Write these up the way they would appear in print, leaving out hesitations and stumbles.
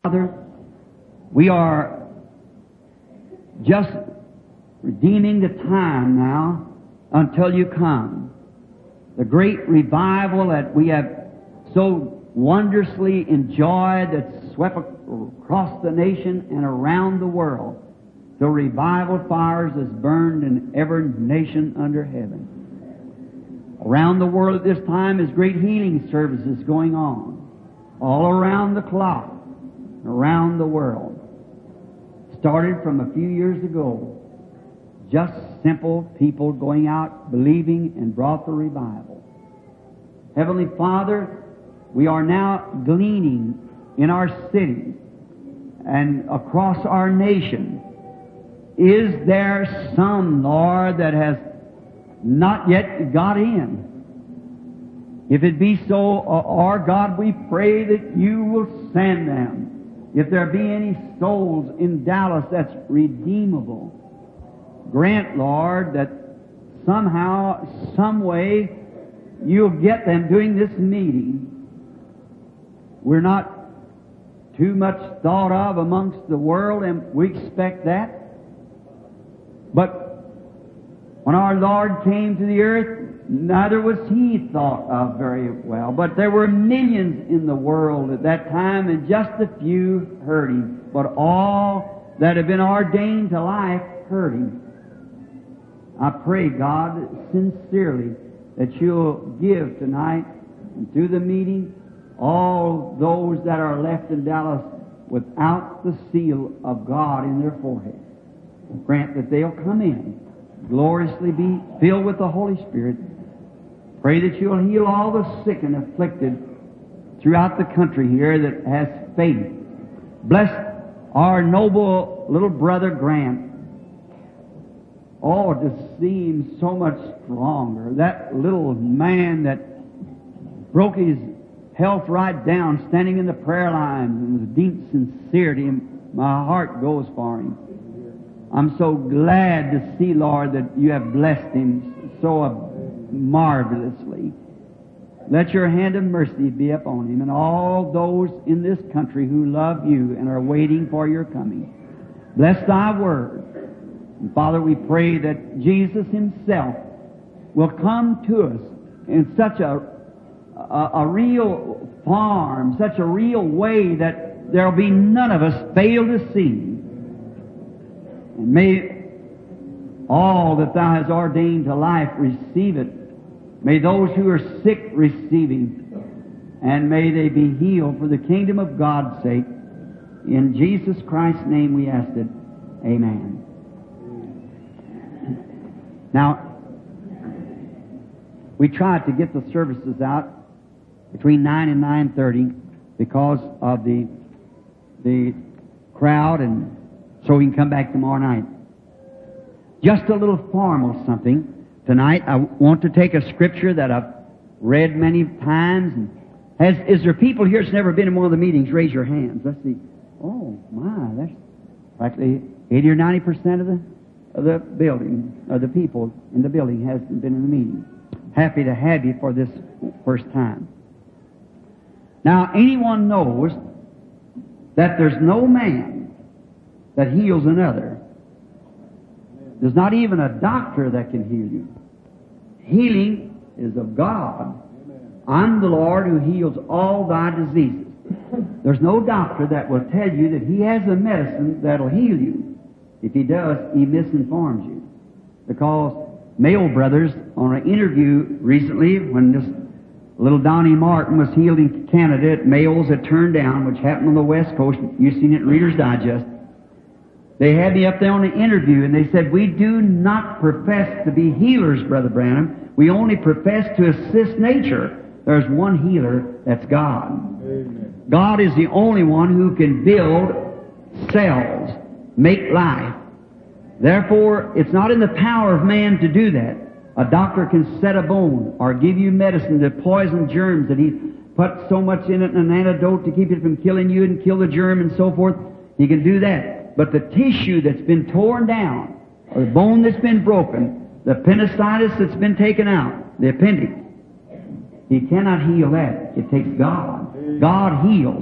Father, we are just redeeming the time now until you come. The great revival that we have so wondrously enjoyed that swept across the nation and around the world. The revival fires is burned in every nation under heaven. Around the world at this time is great healing services going on. All around the clock, around the world. Started from a few years ago. Just simple people going out, believing, and brought the revival. Heavenly Father, we are now gleaning in our cities and across our nation. Is there some, Lord, that has not yet got in? If it be so, our God, we pray that you will send them. If there be any souls in Dallas that's redeemable, grant, Lord, that somehow, some way, you'll get them during this meeting. We're not too much thought of amongst the world, and we expect that. But when our Lord came to the earth, neither was He thought of very well. But there were millions in the world at that time, and just a few heard Him. But all that have been ordained to life heard Him. I pray, God, sincerely, that you'll give tonight and through the meeting all those that are left in Dallas without the seal of God in their forehead. Grant that they'll come in, gloriously be filled with the Holy Spirit. Pray that you'll heal all the sick and afflicted throughout the country here that has faith. Bless our noble little brother Grant. Oh, to see him so much stronger. That little man that broke his health right down, standing in the prayer lines and with deep sincerity, and my heart goes for him. I'm so glad to see, Lord, that you have blessed him so marvelously. Let your hand of mercy be upon him and all those in this country who love you and are waiting for your coming. Bless thy word. And Father, we pray that Jesus himself will come to us in such a real form, such a real way that there'll be none of us fail to see. And may all that thou hast ordained to life receive it. May those who are sick receive him. And may they be healed for the kingdom of God's sake. In Jesus Christ's name we ask it. Amen. Now, we tried to get the services out between 9 and 9:30 because of the crowd, and so we can come back tomorrow night. Just a little formal something. Tonight I want to take a scripture that I've read many times. And is there people here that's never been in one of the meetings? Raise your hands. Let's see. Oh, my, that's practically 80 or 90% of the building, of the people in the building hasn't been in the meeting. Happy to have you for this first time. Now, anyone knows that there's no man that heals another. There's not even a doctor that can heal you. Healing is of God. I'm the Lord who heals all thy diseases. There's no doctor that will tell you that he has a medicine that'll heal you. If he does, he misinforms you. Because Mayo Brothers, on an interview recently, when this little Donnie Martin was healed in Canada at Mayo's at Turndown, which happened on the West Coast, you've seen it in Reader's Digest, they had me up there on the interview, and they said, we do not profess to be healers, Brother Branham. We only profess to assist nature. There's one healer, that's God. Amen. God is the only one who can build cells, make life. Therefore, it's not in the power of man to do that. A doctor can set a bone or give you medicine to poison germs that he put so much in it, an antidote to keep it from killing you and kill the germ and so forth. He can do that. But the tissue that's been torn down, or the bone that's been broken, the appendicitis that's been taken out, the appendix, he cannot heal that. It takes God. God heals.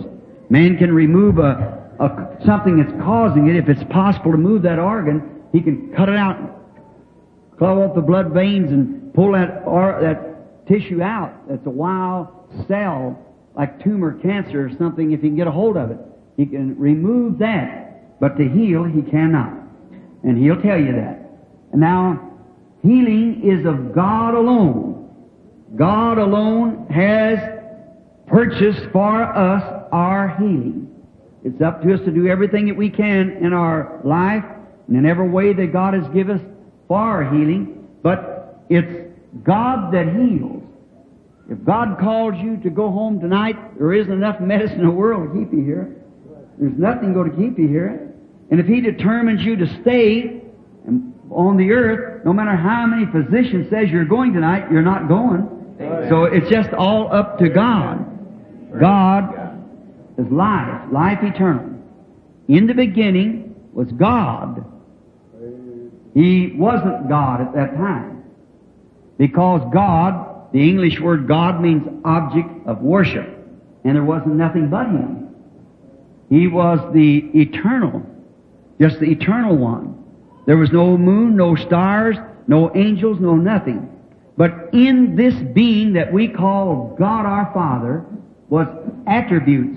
Man can remove something that's causing it. If it's possible to move that organ, he can cut it out, clog up the blood veins, and pull that tissue out. That's a wild cell, like tumor, cancer, or something. If he can get a hold of it, he can remove that. But to heal, he cannot. And he'll tell you that. And now, healing is of God alone. God alone has purchased for us our healing. It's up to us to do everything that we can in our life and in every way that God has given us for our healing. But it's God that heals. If God calls you to go home tonight, there isn't enough medicine in the world to keep you here. There's nothing going to keep you here. And if He determines you to stay on the earth, no matter how many physicians says you're going tonight, you're not going. Amen. So it's just all up to God. God is life, life eternal. In the beginning was God. He wasn't God at that time. Because God, the English word God means object of worship. And there wasn't nothing but Him. He was the eternal, just the eternal one. There was no moon, no stars, no angels, no nothing. But in this being that we call God our Father was attributes.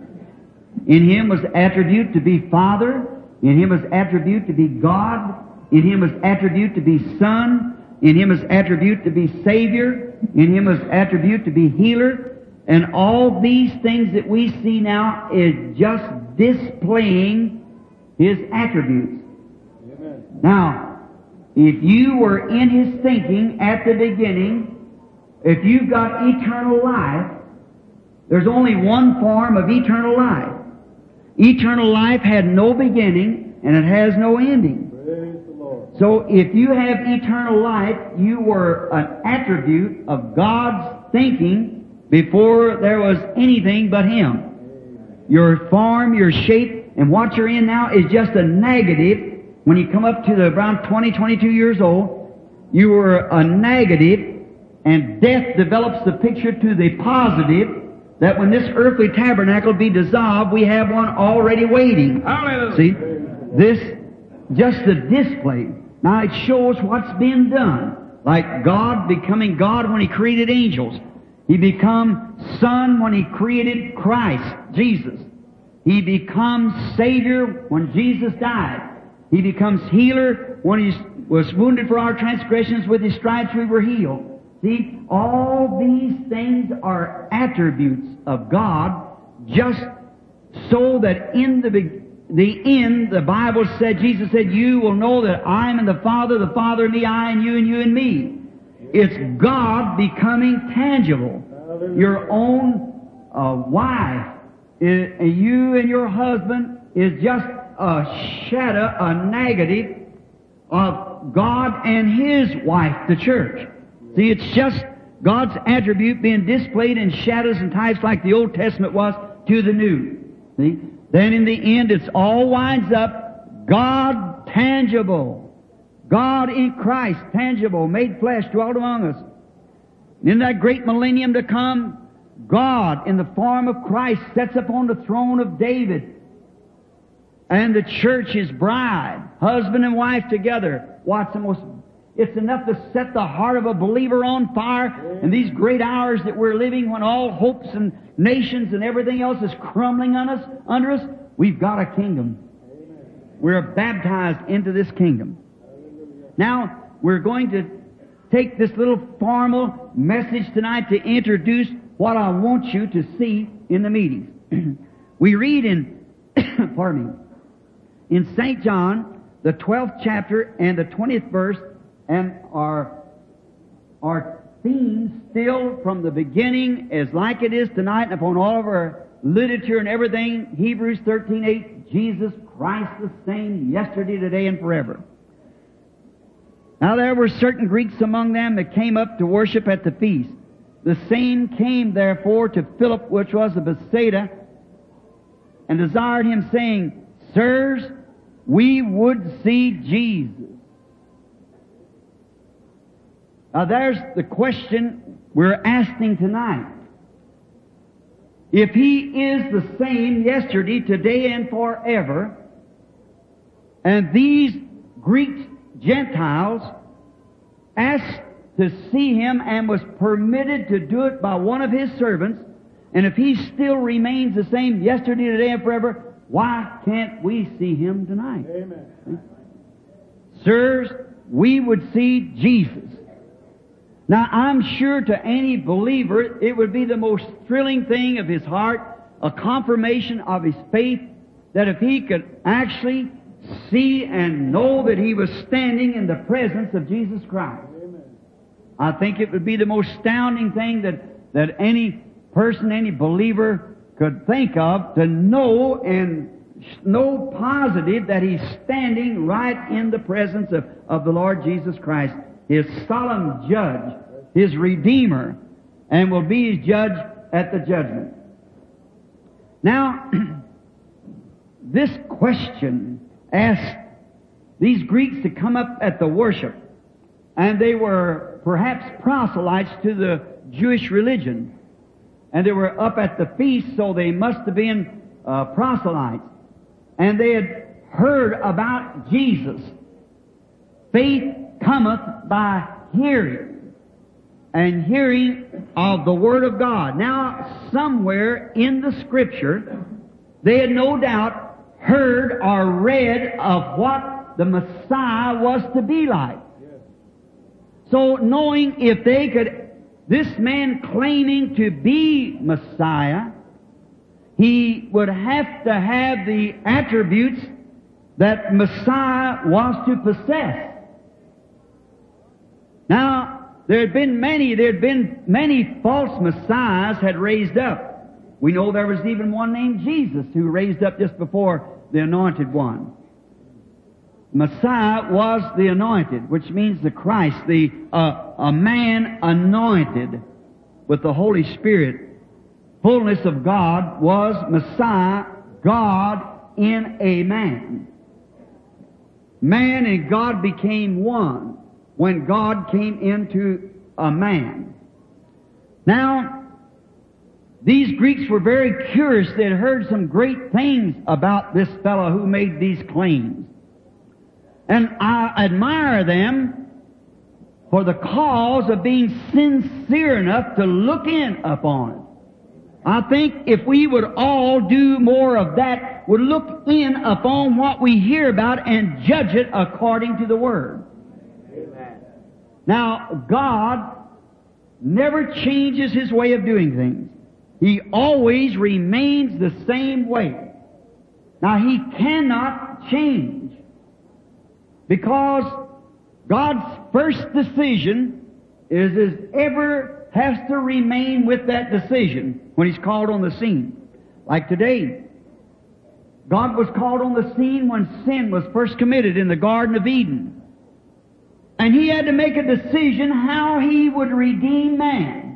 In Him was attribute to be Father. In Him was attribute to be God. In Him was attribute to be Son. In Him was attribute to be Savior. In Him was attribute to be Healer. And all these things that we see now is just displaying His attributes. Amen. Now, if you were in His thinking at the beginning, if you've got eternal life, there's only one form of eternal life. Eternal life had no beginning and it has no ending. Praise the Lord. So if you have eternal life, you were an attribute of God's thinking before there was anything but Him. Your form, your shape, and what you're in now is just a negative. When you come up to around 20, 22 years old, you were a negative, and death develops the picture to the positive, that when this earthly tabernacle be dissolved, we have one already waiting. Hallelujah. See? This, just the display. Now it shows what's been done. Like God becoming God when He created angels. He become Son when He created Christ, Jesus. He becomes Savior when Jesus died. He becomes Healer when He was wounded for our transgressions. With His stripes we were healed. See, all these things are attributes of God, just so that in the end, the Bible said, Jesus said, you will know that I am in the Father in me, I and you in me. It's God becoming tangible. Your own wife, you and your husband is just a shadow, a negative of God and His wife, the church. See, it's just God's attribute being displayed in shadows and types like the Old Testament was to the New. See? Then in the end, it's all winds up God tangible. God in Christ tangible, made flesh, dwelt among us. In that great millennium to come, God in the form of Christ sits upon the throne of David. And the church, His bride, husband and wife together. What's the most... It's enough to set the heart of a believer on fire in these great hours that we're living when all hopes and nations and everything else is crumbling on us, under us. We've got a kingdom. We're baptized into this kingdom. Now, we're going to take this little formal message tonight to introduce what I want you to see in the meetings. We read in, pardon me, in St. John, the 12th chapter and the 20th verse, and our theme still from the beginning is like it is tonight, and upon all of our literature and everything, Hebrews 13:8, Jesus Christ the same yesterday, today, and forever. Now there were certain Greeks among them that came up to worship at the feast. The same came therefore to Philip, which was of Bethsaida, and desired him, saying, Sirs, we would see Jesus. Now there's the question we're asking tonight. if He is the same yesterday, today, and forever, and these Greek Gentiles asked to see Him and was permitted to do it by one of His servants, and if He still remains the same yesterday, today, and forever, why can't we see Him tonight? Amen. Sirs, we would see Jesus. Now, I'm sure to any believer it would be the most thrilling thing of his heart, a confirmation of his faith, that if he could actually see and know that he was standing in the presence of Jesus Christ. Amen. I think it would be the most astounding thing that any person, any believer could think of, to know and know positive that he's standing right in the presence of the Lord Jesus Christ, His solemn judge, His Redeemer, and will be His judge at the judgment. Now, this question asked these Greeks to come up at the worship, and they were perhaps proselytes to the Jewish religion, and they were up at the feast, so they must have been proselytes, and they had heard about Jesus. Faith cometh by hearing, and hearing of the Word of God. Now, somewhere in the Scripture, they had no doubt heard or read of what the Messiah was to be like. So, knowing if they could, this man claiming to be Messiah, he would have to have the attributes that Messiah was to possess. Now, there had been many false messiahs had raised up. We know there was even one named Jesus who raised up just before the Anointed One. Messiah was the Anointed, which means the Christ, a man anointed with the Holy Spirit. Fullness of God was Messiah, God in a man. Man and God became one when God came into a man. Now, these Greeks were very curious. They had heard some great things about this fellow who made these claims. And I admire them for the cause of being sincere enough to look in upon it. I think if we would all do more of that, would look in upon what we hear about and judge it according to the Word. Amen. Now, God never changes His way of doing things. He always remains the same way. Now, He cannot change, because God's first decision is ever has to remain with that decision when He's called on the scene. Like today, God was called on the scene when sin was first committed in the Garden of Eden. And He had to make a decision how He would redeem man.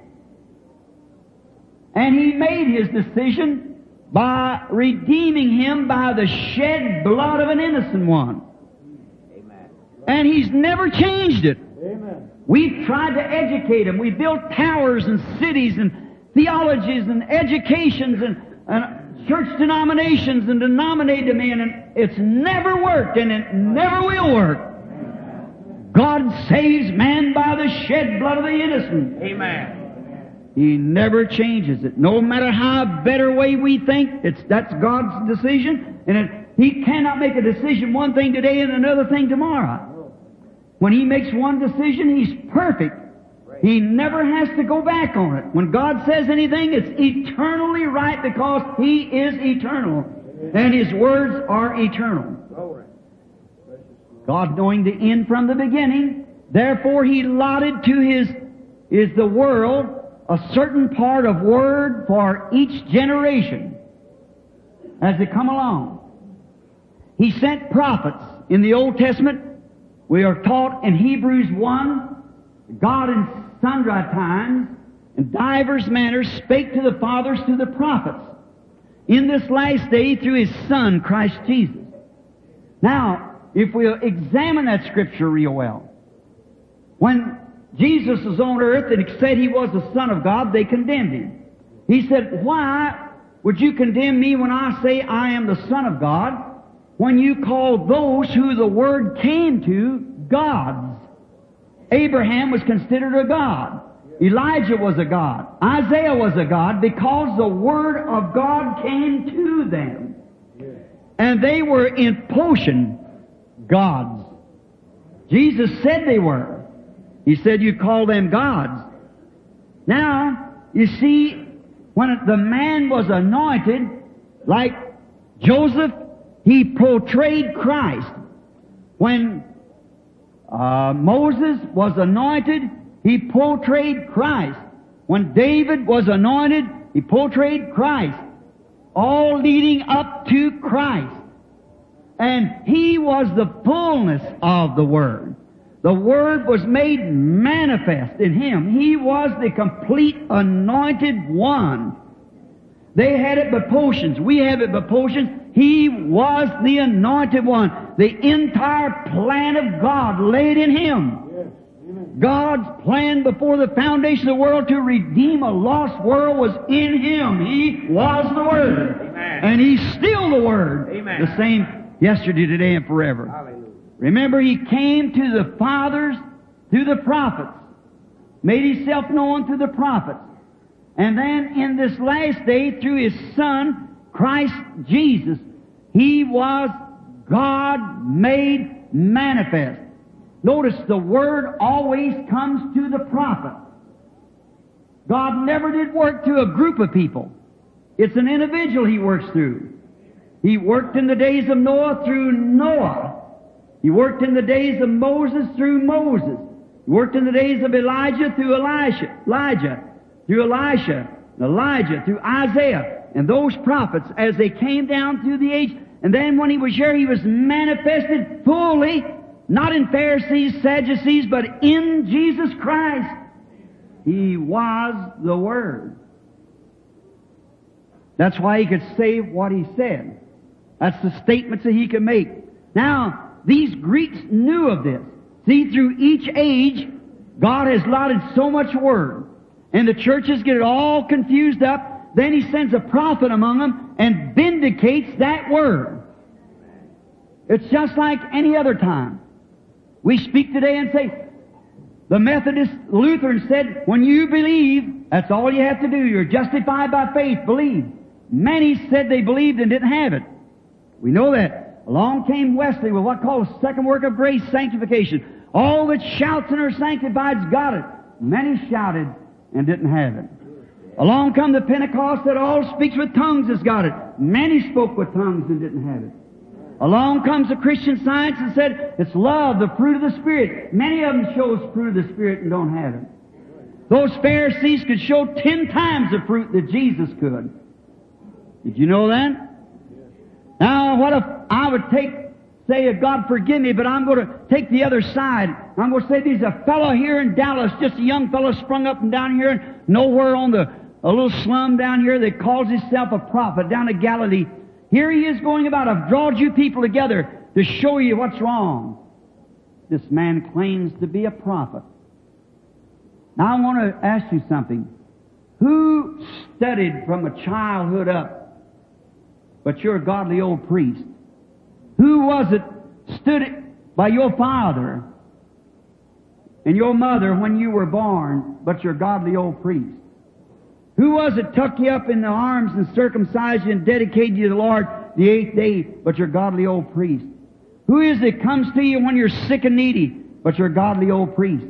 And He made His decision by redeeming him by the shed blood of an innocent one. Amen. And He's never changed it. Amen. We've tried to educate them. We built towers and cities and theologies and educations and church denominations and denominated them in, and it's never worked, and it never will work. God saves man by the shed blood of the innocent. Amen. He never changes it. No matter how better way we think, that's God's decision, and He cannot make a decision one thing today and another thing tomorrow. When He makes one decision, He's perfect. He never has to go back on it. When God says anything, it's eternally right because He is eternal. And His words are eternal. God knowing the end from the beginning, therefore He allotted to the world a certain part of Word for each generation as they come along. He sent prophets in the Old Testament. We are taught in Hebrews 1, God in sundry times, in divers manners, spake to the fathers through the prophets, in this last day through His Son, Christ Jesus. Now, if we'll examine that Scripture real well, when Jesus was on earth and said He was the Son of God, they condemned Him. He said, why would you condemn me when I say I am the Son of God, when you call those who the Word came to gods? Abraham was considered a god. Elijah was a god. Isaiah was a god because the Word of God came to them. And they were in portion gods. Jesus said they were. He said you call them gods. Now, you see, when the man was anointed, like Joseph, he portrayed Christ. When Moses was anointed, he portrayed Christ. When David was anointed, he portrayed Christ. All leading up to Christ. And he was the fullness of the Word. The Word was made manifest in Him. He was the complete anointed one. They had it by portions. We have it by portions. He was the anointed one. The entire plan of God laid in Him. God's plan before the foundation of the world to redeem a lost world was in Him. He was the Word. Amen. And He's still the Word. Amen. The same yesterday, today, and forever. Hallelujah. Remember, He came to the fathers through the prophets, made Himself known through the prophets. And then in this last day, through His Son, Christ Jesus, He was God made manifest. Notice the Word always comes to the prophet. God never did work to a group of people. It's an individual He works through. He worked in the days of Noah through Noah. He worked in the days of Moses through Moses. He worked in the days of Elijah through Elijah, through Elisha, Elijah, through Isaiah, and those prophets as they came down through the age. And then when He was here, He was manifested fully, not in Pharisees, Sadducees, but in Jesus Christ. He was the Word. That's why He could say what He said. That's the statements that He could make. Now, these Greeks knew of this. See, through each age, God has allotted so much Word. And the churches get it all confused up. Then He sends a prophet among them and vindicates that Word. It's just like any other time. We speak today and say, the Methodist Lutheran said, when you believe, that's all you have to do. You're justified by faith. Believe. Many said they believed and didn't have it. We know that. Along came Wesley with what called the second work of grace, sanctification. All that shouts and are sanctified's got it. Many shouted and didn't have it. Along come the Pentecost that all speaks with tongues has got it. Many spoke with tongues and didn't have it. Along comes the Christian Science and said, it's love, the fruit of the Spirit. Many of them shows fruit of the Spirit and don't have it. Those Pharisees could show 10 times the fruit that Jesus could. Did you know that? Now, what if I would say, God forgive me, but I'm going to take the other side. I'm going to say there's a fellow here in Dallas, just a young fellow sprung up and down here, nowhere on a little slum down here that calls himself a prophet down in Galilee. Here he is going about, I've drawn you people together to show you what's wrong. This man claims to be a prophet. Now I want to ask you something. Who studied from a childhood up, but you're a godly old priest? Who was it stood by your father and your mother when you were born, but you're a godly old priest? Who was it took you up in the arms and circumcised you and dedicated you to the Lord the 8th day, but you're a godly old priest? Who is it comes to you when you're sick and needy, but you're a godly old priest?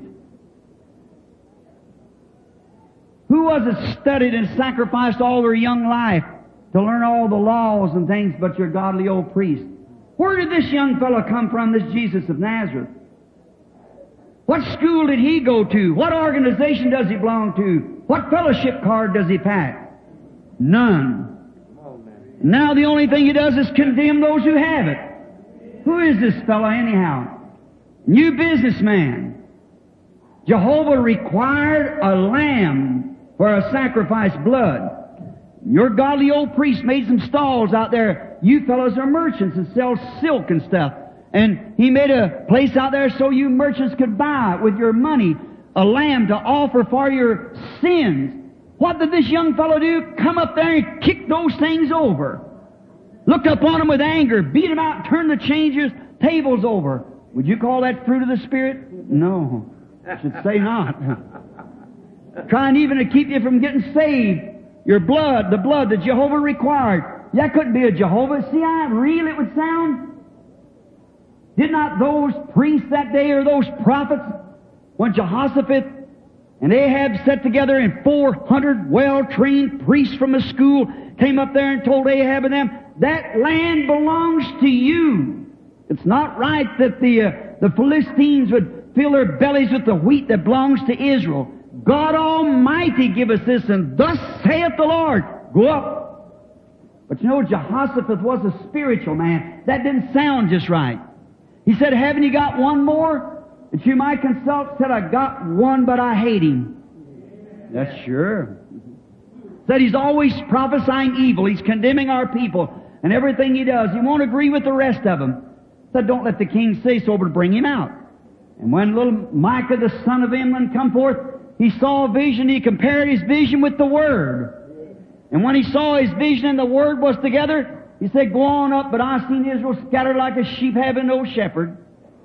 Who was it studied and sacrificed all their young life to learn all the laws and things, but you're a godly old priest? Where did this young fellow come from, this Jesus of Nazareth? What school did he go to? What organization does he belong to? What fellowship card does he pack? None. Now the only thing he does is condemn those who have it. Who is this fellow anyhow? New businessman. Jehovah required a lamb for a sacrifice blood. Your godly old priest made some stalls out there. You fellows are merchants and sell silk and stuff. And he made a place out there so you merchants could buy with your money a lamb to offer for your sins. What did this young fellow do? Come up there and kick those things over. Looked upon them with anger, beat them out, turned the changers' tables over. Would you call that fruit of the Spirit? No. I should say not. Trying even to keep you from getting saved. Your blood, the blood that Jehovah required. That couldn't be a Jehovah. See how real it would sound? Did not those priests that day, or those prophets, when Jehoshaphat and Ahab sat together, and 400 well-trained priests from a school came up there and told Ahab and them, that land belongs to you. It's not right that the Philistines would fill their bellies with the wheat that belongs to Israel. God Almighty give us this, and thus saith the Lord, go up. But you know, Jehoshaphat was a spiritual man. That didn't sound just right. He said, haven't you got one more that you might consult? Said, I got one, but I hate him. That's sure. Said he's always prophesying evil. He's condemning our people and everything he does. He won't agree with the rest of them. Said, don't let the king say so, but bring him out. And when little Micah, the son of Imlan, come forth, he saw a vision. He compared his vision with the Word. And when he saw his vision and the Word was together, he said, go on up, but I seen Israel scattered like a sheep having no shepherd.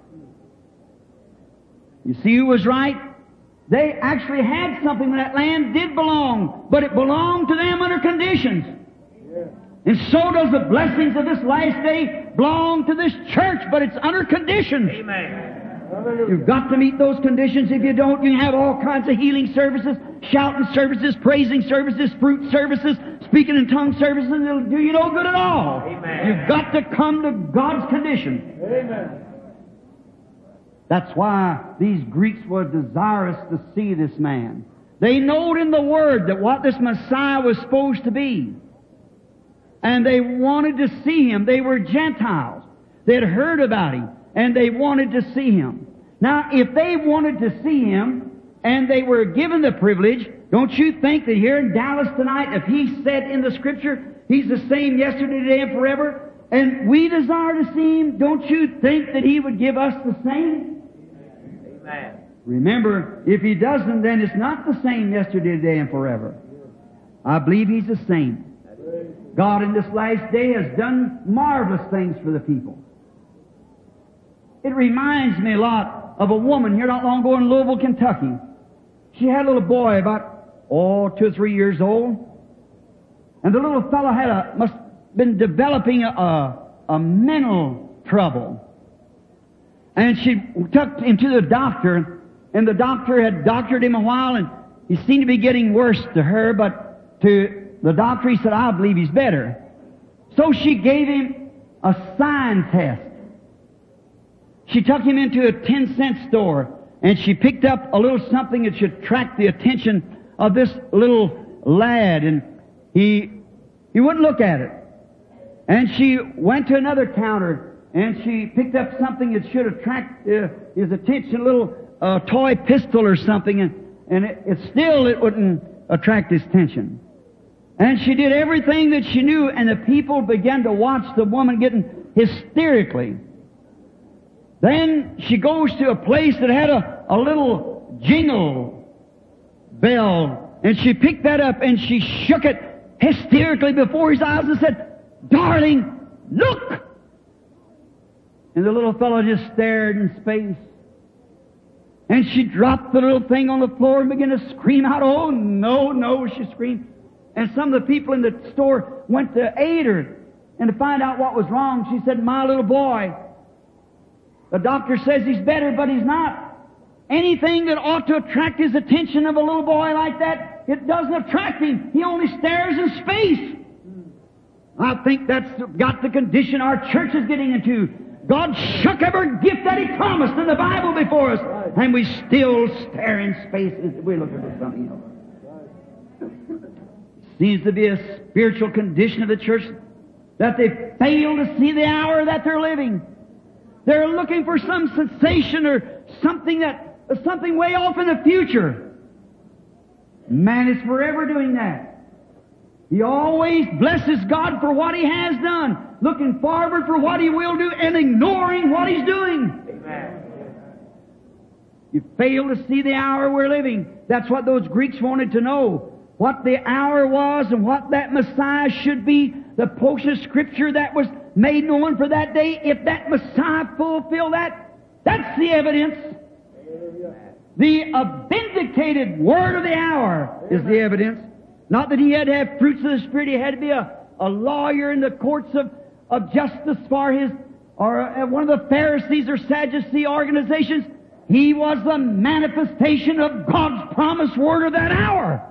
You see who was right? They actually had something that land did belong, but it belonged to them under conditions. Yeah. And so does the blessings of this last day belong to this church, but it's under conditions. Amen. You've got to meet those conditions. If you don't, you can have all kinds of healing services, shouting services, praising services, fruit services, speaking in tongue services, and it'll do you no good at all. Amen. You've got to come to God's condition. Amen. That's why these Greeks were desirous to see this man. They knowed in the Word that what this Messiah was supposed to be. And they wanted to see Him. They were Gentiles. They had heard about Him, and they wanted to see Him. Now, if they wanted to see Him, and they were given the privilege, don't you think that here in Dallas tonight, if He said in the Scripture, He's the same yesterday, today, and forever, and we desire to see Him, don't you think that He would give us the same? Amen. Remember, if He doesn't, then it's not the same yesterday, today, and forever. I believe He's the same. God in this last day has done marvelous things for the people. It reminds me a lot of a woman here not long ago in Louisville, Kentucky. She had a little boy about, 2 or 3 years old. And the little fellow must have been developing a mental trouble. And she took him to the doctor, and the doctor had doctored him a while, and he seemed to be getting worse to her, but to the doctor he said, I believe he's better. So she gave him a sign test. She took him into a 10-cent store, and she picked up a little something that should attract the attention of this little lad, and he wouldn't look at it. And she went to another counter, and she picked up something that should attract his attention, a little toy pistol or something, and it wouldn't attract his attention. And she did everything that she knew, and the people began to watch the woman getting hysterically. Then she goes to a place that had a little jingle bell, and she picked that up, and she shook it hysterically before his eyes and said, Darling, look! And the little fellow just stared in space. And she dropped the little thing on the floor and began to scream out, oh, no, she screamed. And some of the people in the store went to aid her and to find out what was wrong. She said, my little boy, the doctor says he's better, but he's not. Anything that ought to attract his attention of a little boy like that, it doesn't attract him. He only stares in space. I think that's got the condition our church is getting into. God shook every gift that He promised in the Bible before us, and we still stare in space as we're looking for something else. Seems to be a spiritual condition of the church that they fail to see the hour that they're living. They're looking for some sensation or something way off in the future. Man is forever doing that. He always blesses God for what He has done, looking forward for what He will do, and ignoring what He's doing. Amen. You fail to see the hour we're living. That's what those Greeks wanted to know. what the hour was and what that Messiah should be, the portion of Scripture that was made known for that day, if that Messiah fulfilled that, that's the evidence. The vindicated word of the hour is the evidence. Not that he had to have fruits of the Spirit, he had to be a lawyer in the courts of justice for his, or one of the Pharisees or Sadducee organizations. He was the manifestation of God's promised word of that hour.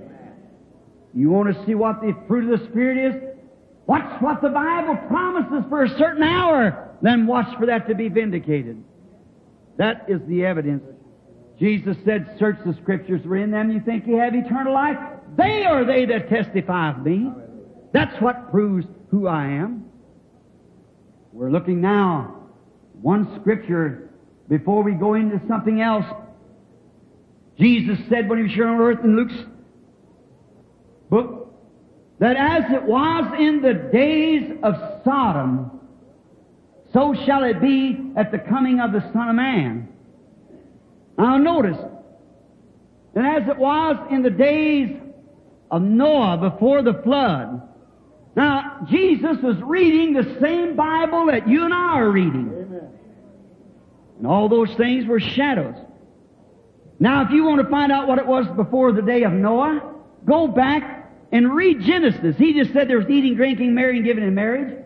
You want to see what the fruit of the Spirit is? Watch what the Bible promises for a certain hour, then watch for that to be vindicated. That is the evidence. Jesus said, search the Scriptures, for in them you think you have eternal life. They are they that testify of me. That's what proves who I am. We're looking now, one Scripture, before we go into something else. Jesus said when he was here on earth in Luke's book, that as it was in the days of Sodom, so shall it be at the coming of the Son of Man. Now notice, that as it was in the days of Noah before the flood. Now, Jesus was reading the same Bible that you and I are reading. Amen. And all those things were shadows. Now, if you want to find out what it was before the day of Noah, go back and read Genesis. He just said there was eating, drinking, marrying, giving in marriage.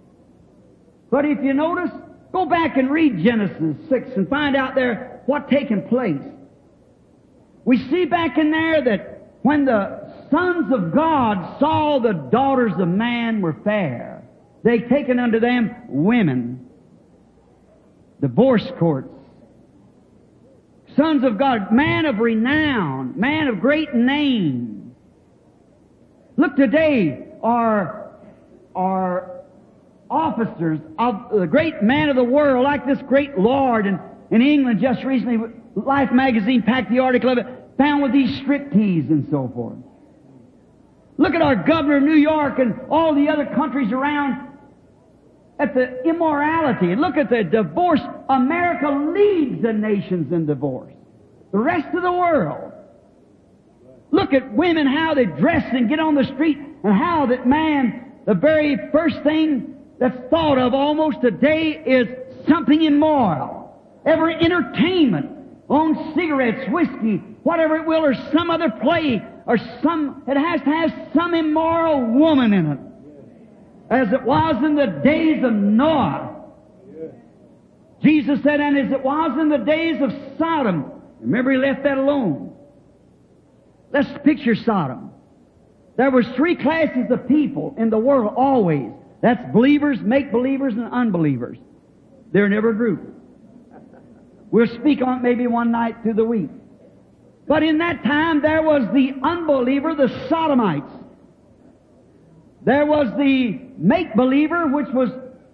But if you notice, go back and read Genesis 6 and find out there what taken place. We see back in there that when the sons of God saw the daughters of man were fair, they taken unto them women, divorce courts. Sons of God, man of renown, man of great name. Look today, our officers of the great man of the world, like this great lord in England just recently, Life magazine packed the article of it, found with these striptease and so forth. Look at our governor of New York and all the other countries around at the immorality. Look at the divorce. America leads the nations in divorce. The rest of the world. Look at women, how they dress and get on the street, and how that man, the very first thing that's thought of almost today is something immoral. Every entertainment on cigarettes, whiskey, whatever it will, or some other play, or it has to have some immoral woman in it. As it was in the days of Noah. Jesus said, and as it was in the days of Sodom. Remember, he left that alone. Let's picture Sodom. There was three classes of people in the world always. That's believers, make-believers, and unbelievers. They're never grouped. We'll speak on it maybe one night through the week. But in that time, there was the unbeliever, the Sodomites. There was the make-believer, which was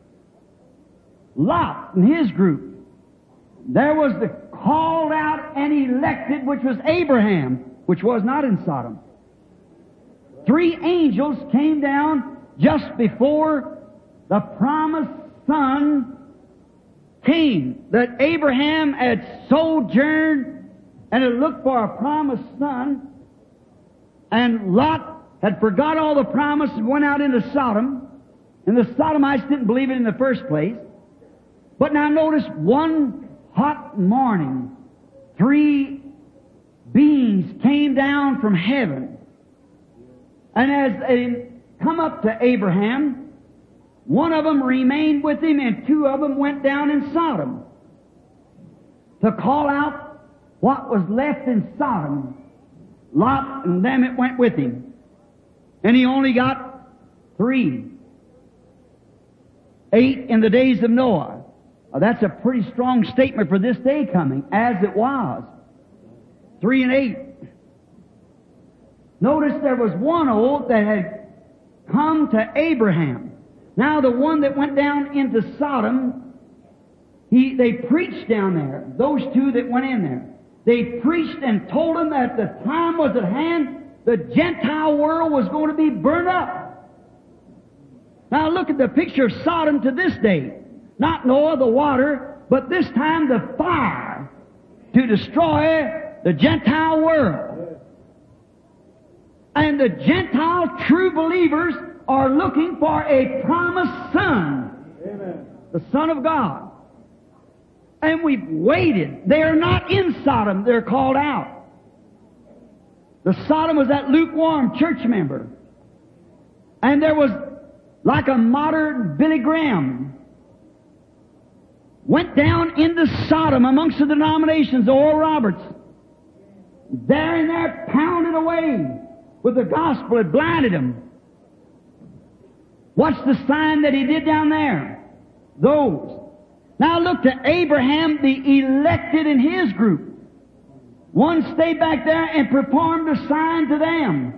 Lot and his group. There was the called out and elected, which was Abraham, which was not in Sodom. Three angels came down just before the promised son came, that Abraham had sojourned and had looked for a promised son, and Lot had forgot all the promise and went out into Sodom, and the Sodomites didn't believe it in the first place. But now notice, one hot morning, three beings came down from heaven, and as they come up to Abraham, one of them remained with him, and two of them went down in Sodom to call out what was left in Sodom. Lot and them that went with him. And he only got 3. 8 in the days of Noah. That's a pretty strong statement for this day coming, as it was. 3 and 8. Notice there was one oath that had come to Abraham. Now the one that went down into Sodom, they preached down there. Those two that went in there. They preached and told them that the time was at hand, the Gentile world was going to be burned up. Now look at the picture of Sodom to this day. Not Noah, the water, but this time the fire to destroy the Gentile world. And the Gentile true believers are looking for a promised Son. Amen. The Son of God. And we've waited. They are not in Sodom. They're called out. The Sodom was that lukewarm church member. And there was, like a modern Billy Graham, went down into Sodom amongst the denominations, Oral Roberts. There and there, pounded away with the gospel. It blinded him. What's the sign that he did down there? Those. Now look to Abraham, the elected in his group. One stayed back there and performed a sign to them.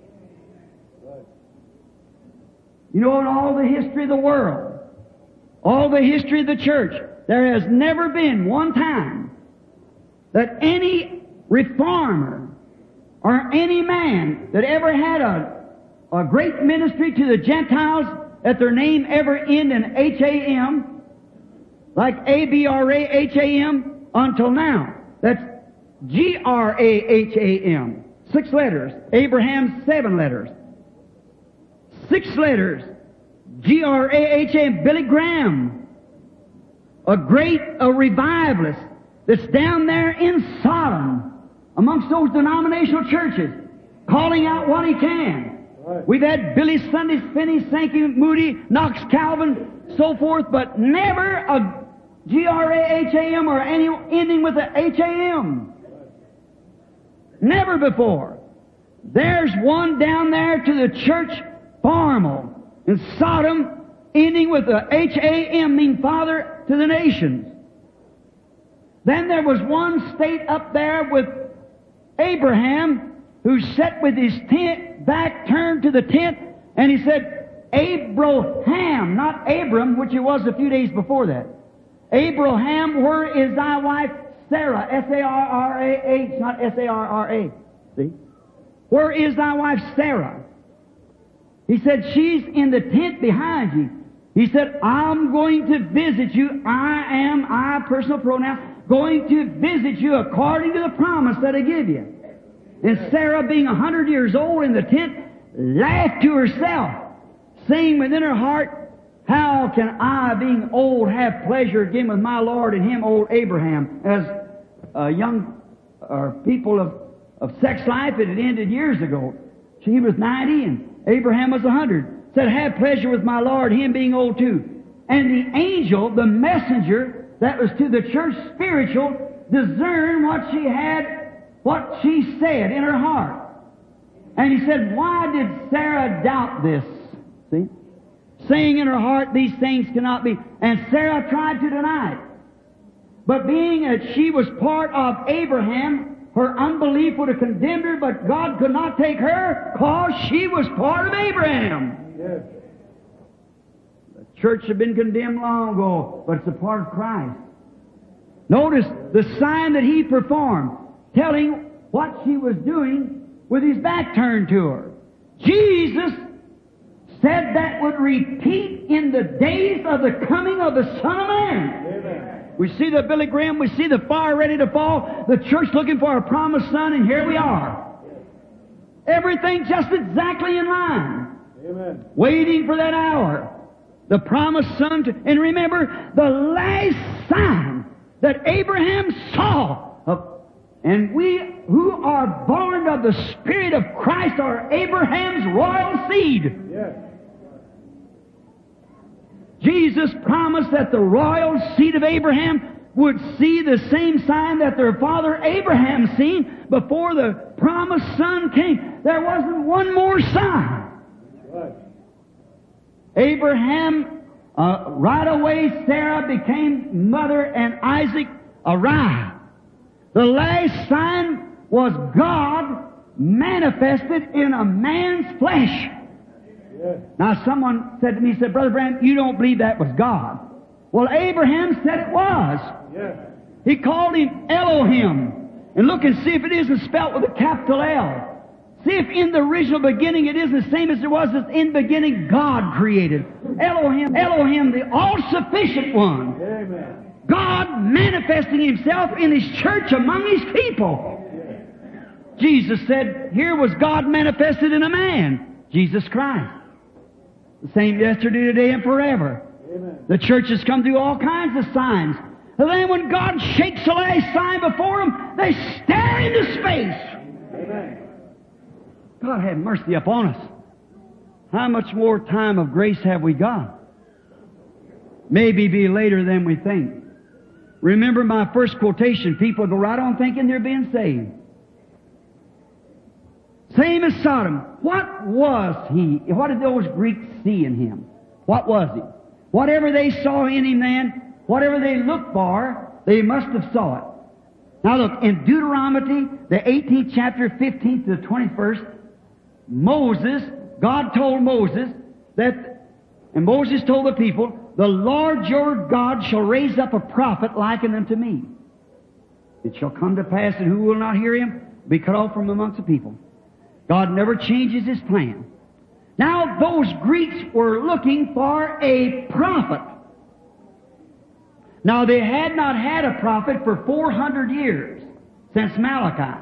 You know, in all the history of the world, all the history of the church, there has never been one time that any reformer or any man that ever had a great ministry to the Gentiles that their name ever end in H-A-M, like A-B-R-A-H-A-M, until now. That's G-R-A-H-A-M. 6 letters. Abraham, 7 letters. 6 letters. G-R-A-H-A-M. Billy Graham. A revivalist that's down there in Sodom amongst those denominational churches, calling out what he can. Right. We've had Billy Sunday, Finney, Sankey, Moody, Knox, Calvin, so forth, but never a G-R-A-H-A-M or any ending with a H-A-M. Never before. There's one down there to the church formal in Sodom, ending with a H-A-M, mean Father to the nations. Then there was one state up there with Abraham, who sat with his tent back turned to the tent, and he said, Abraham, not Abram, which it was a few days before that. Abraham, where is thy wife Sarah? S-A-R-R-A-H, not S-A-R-R-A. See? Where is thy wife Sarah? He said, she's in the tent behind you. He said, I'm going to visit you. I, personal pronoun, going to visit you according to the promise that I give you. And Sarah, being 100 years old in the tent, laughed to herself, saying within her heart, how can I, being old, have pleasure again with my Lord and him, old Abraham? As young people of sex life, it had ended years ago. She was 90 and Abraham was 100. Said, have pleasure with my Lord, him being old too. And the angel, the messenger that was to the church spiritual, discerned what she said in her heart. And he said, why did Sarah doubt this? See? Saying in her heart, these things cannot be. And Sarah tried to deny it. But being that she was part of Abraham, her unbelief would have condemned her, but God could not take her because she was part of Abraham. Yes. The church had been condemned long ago, but it's a part of Christ. Notice the sign that he performed, telling what she was doing with his back turned to her. Jesus said that would repeat in the days of the coming of the Son of Man. Amen. We see the Billy Graham, we see the fire ready to fall, the church looking for a promised Son, and here we are. Everything just exactly in line. Amen. Waiting for that hour. The promised Son to, and remember, the last sign that Abraham saw and we who are born of the Spirit of Christ are Abraham's royal seed. Yes. Jesus promised that the royal seed of Abraham would see the same sign that their father Abraham seen before the promised Son came. There wasn't one more sign. Right. Abraham, right away Sarah became mother and Isaac arrived. The last sign was God manifested in a man's flesh. Yes. Now someone said to me, said, Brother Branham, you don't believe that was God. Well, Abraham said it was. Yes. He called him Elohim. And look and see if it isn't spelt with a capital L. See if in the original beginning it is the same as it was as in the beginning God created. Elohim, Elohim, the all-sufficient one. Amen. God manifesting Himself in His church among His people. Jesus said, here was God manifested in a man, Jesus Christ. The same yesterday, today, and forever. Amen. The church has come through all kinds of signs. And then when God shakes the last sign before them, they stare into space. Amen. God have mercy upon us. How much more time of grace have we got? Maybe be later than we think. Remember my first quotation. People go right on thinking they're being saved. Same as Sodom. What was he? What did those Greeks see in him? What was he? Whatever they saw in him then, whatever they looked for, they must have saw it. Now look, in Deuteronomy, the 18th chapter, 15th to the 21st, Moses, God told Moses that, and Moses told the people, the Lord your God shall raise up a prophet likened unto me. It shall come to pass that who will not hear him will be cut off from amongst the people. God never changes His plan. Now, those Greeks were looking for a prophet. Now, they had not had a prophet for 400 years, since Malachi.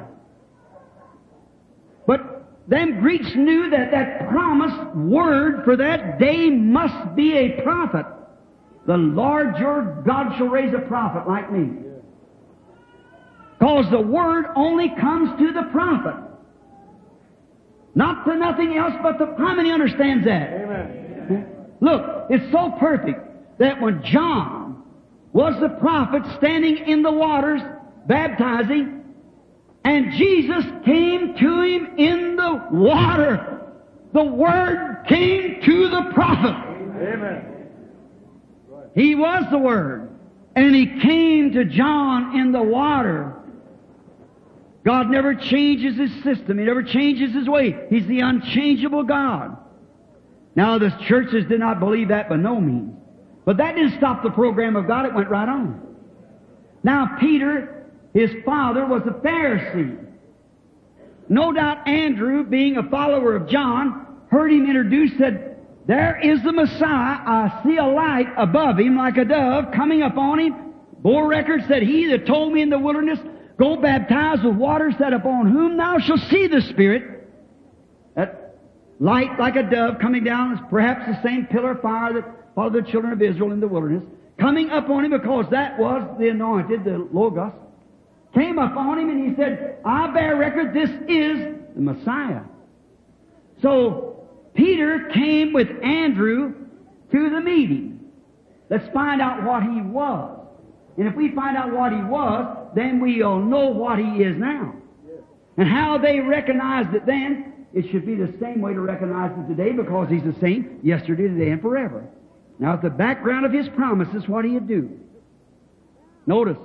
But them Greeks knew that that promised word for that day must be a prophet. The Lord your God shall raise a prophet like me. Because the word only comes to the prophet. Not to nothing else but the... How many understands that? Amen. Look, it's so perfect that when John was the prophet standing in the waters baptizing, and Jesus came to him in the water, the Word came to the prophet. Amen. He was the Word. And He came to John in the water. God never changes His system. He never changes His way. He's the unchangeable God. Now, the churches did not believe that by no means. But that didn't stop the program of God. It went right on. Now, Peter, his father, was a Pharisee. No doubt Andrew, being a follower of John, heard him introduced, said, there is the Messiah. I see a light above him like a dove coming upon him. Bore record said, he that told me in the wilderness, go baptize with water, said, upon whom thou shalt see the Spirit. That light like a dove coming down is perhaps the same pillar of fire that followed the children of Israel in the wilderness. Coming upon him, because that was the anointed, the Logos. Came upon him and he said, I bear record, this is the Messiah. So, Peter came with Andrew to the meeting. Let's find out what he was. And if we find out what he was, then we'll know what he is now. And how they recognized it then, it should be the same way to recognize it today, because he's the same yesterday, today, and forever. Now, at the background of his promises, what do you do? Notice.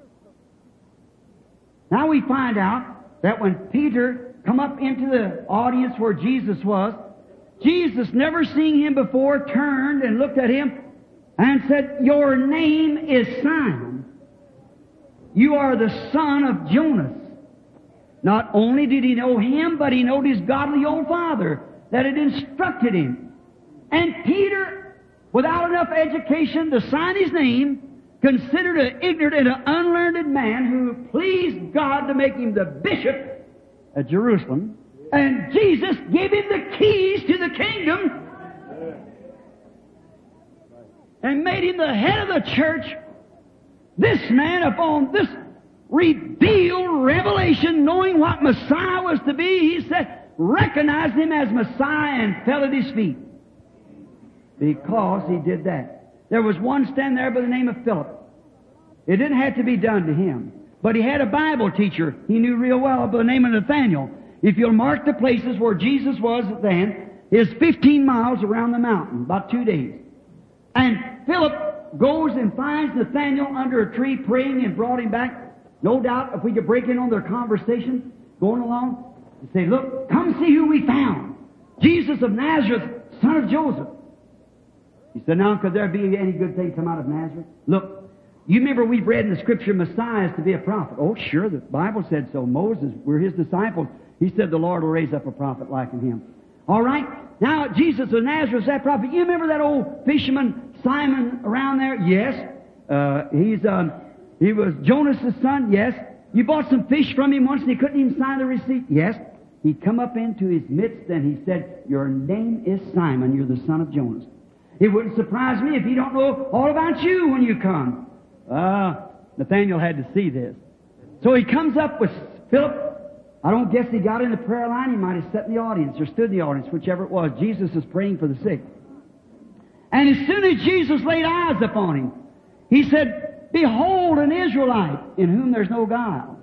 Now we find out that when Peter come up into the audience where Jesus was, Jesus, never seeing him before, turned and looked at him and said, your name is Simon. You are the son of Jonas. Not only did he know him, but he knowed his godly old father that had instructed him. And Peter, without enough education to sign his name, considered an ignorant and an unlearned man who pleased God to make him the bishop at Jerusalem. And Jesus gave him the keys to the kingdom and made him the head of the church. This man, upon this revealed revelation, knowing what Messiah was to be, he said, recognized him as Messiah and fell at his feet. Because he did that. There was one standing there by the name of Philip. It didn't have to be done to him. But he had a Bible teacher he knew real well by the name of Nathaniel. If you'll mark the places where Jesus was then, is 15 miles around the mountain, about 2 days. And Philip goes and finds Nathaniel under a tree praying and brought him back. No doubt if we could break in on their conversation, going along, and say, look, come see who we found. Jesus of Nazareth, son of Joseph. He said, now, could there be any good thing come out of Nazareth? Look, you remember we've read in the Scripture Messiah is to be a prophet. Oh, sure, the Bible said so. Moses, we're his disciples. He said the Lord will raise up a prophet like him. All right, now Jesus of Nazareth is that prophet. You remember that old fisherman Simon around there? Yes. He was Jonas' son? Yes. You bought some fish from him once and he couldn't even sign the receipt. Yes. He'd come up into his midst and he said, your name is Simon. You're the son of Jonas. It wouldn't surprise me if he don't know all about you when you come. Nathaniel had to see this. So he comes up with Philip. I don't guess he got in the prayer line. He might have sat in the audience or stood in the audience, whichever it was. Jesus is praying for the sick. And as soon as Jesus laid eyes upon him, he said, behold an Israelite in whom there's no guile.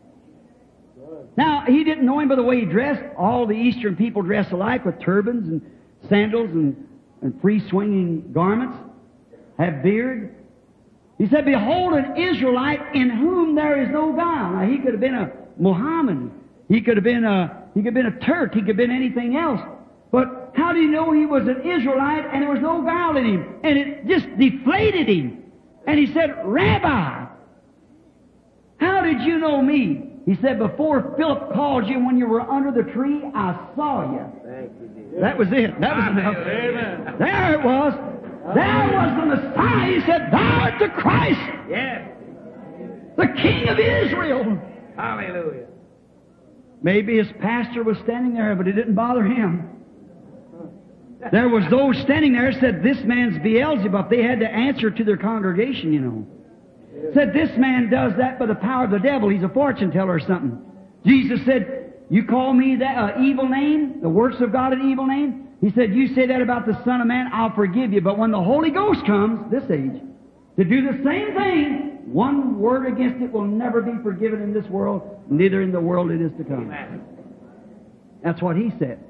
Now, he didn't know him by the way he dressed. All the Eastern people dress alike with turbans and sandals and free-swinging garments, have beard. He said, behold an Israelite in whom there is no guile. Now, he could have been a Mohammedan. He could have been a Turk. He could have been anything else. But how do you know he was an Israelite and there was no guile in him? And it just deflated him. And he said, Rabbi, how did you know me? He said, before Philip called you when you were under the tree, I saw you. Thank you, Jesus. That was it. That was enough. Amen. There it was. There was the Messiah. He said, thou art the Christ, Yes. the King of Israel. Hallelujah. Maybe his pastor was standing there, but it didn't bother him. There was those standing there said, this man's Beelzebub. They had to answer to their congregation, you know. Said, this man does that by the power of the devil. He's a fortune teller or something. Jesus said, you call me that evil name, the works of God an evil name? He said, you say that about the Son of Man, I'll forgive you. But when the Holy Ghost comes, this age, to do the same thing, one word against it will never be forgiven in this world, neither in the world it is to come. Amen. That's what he said.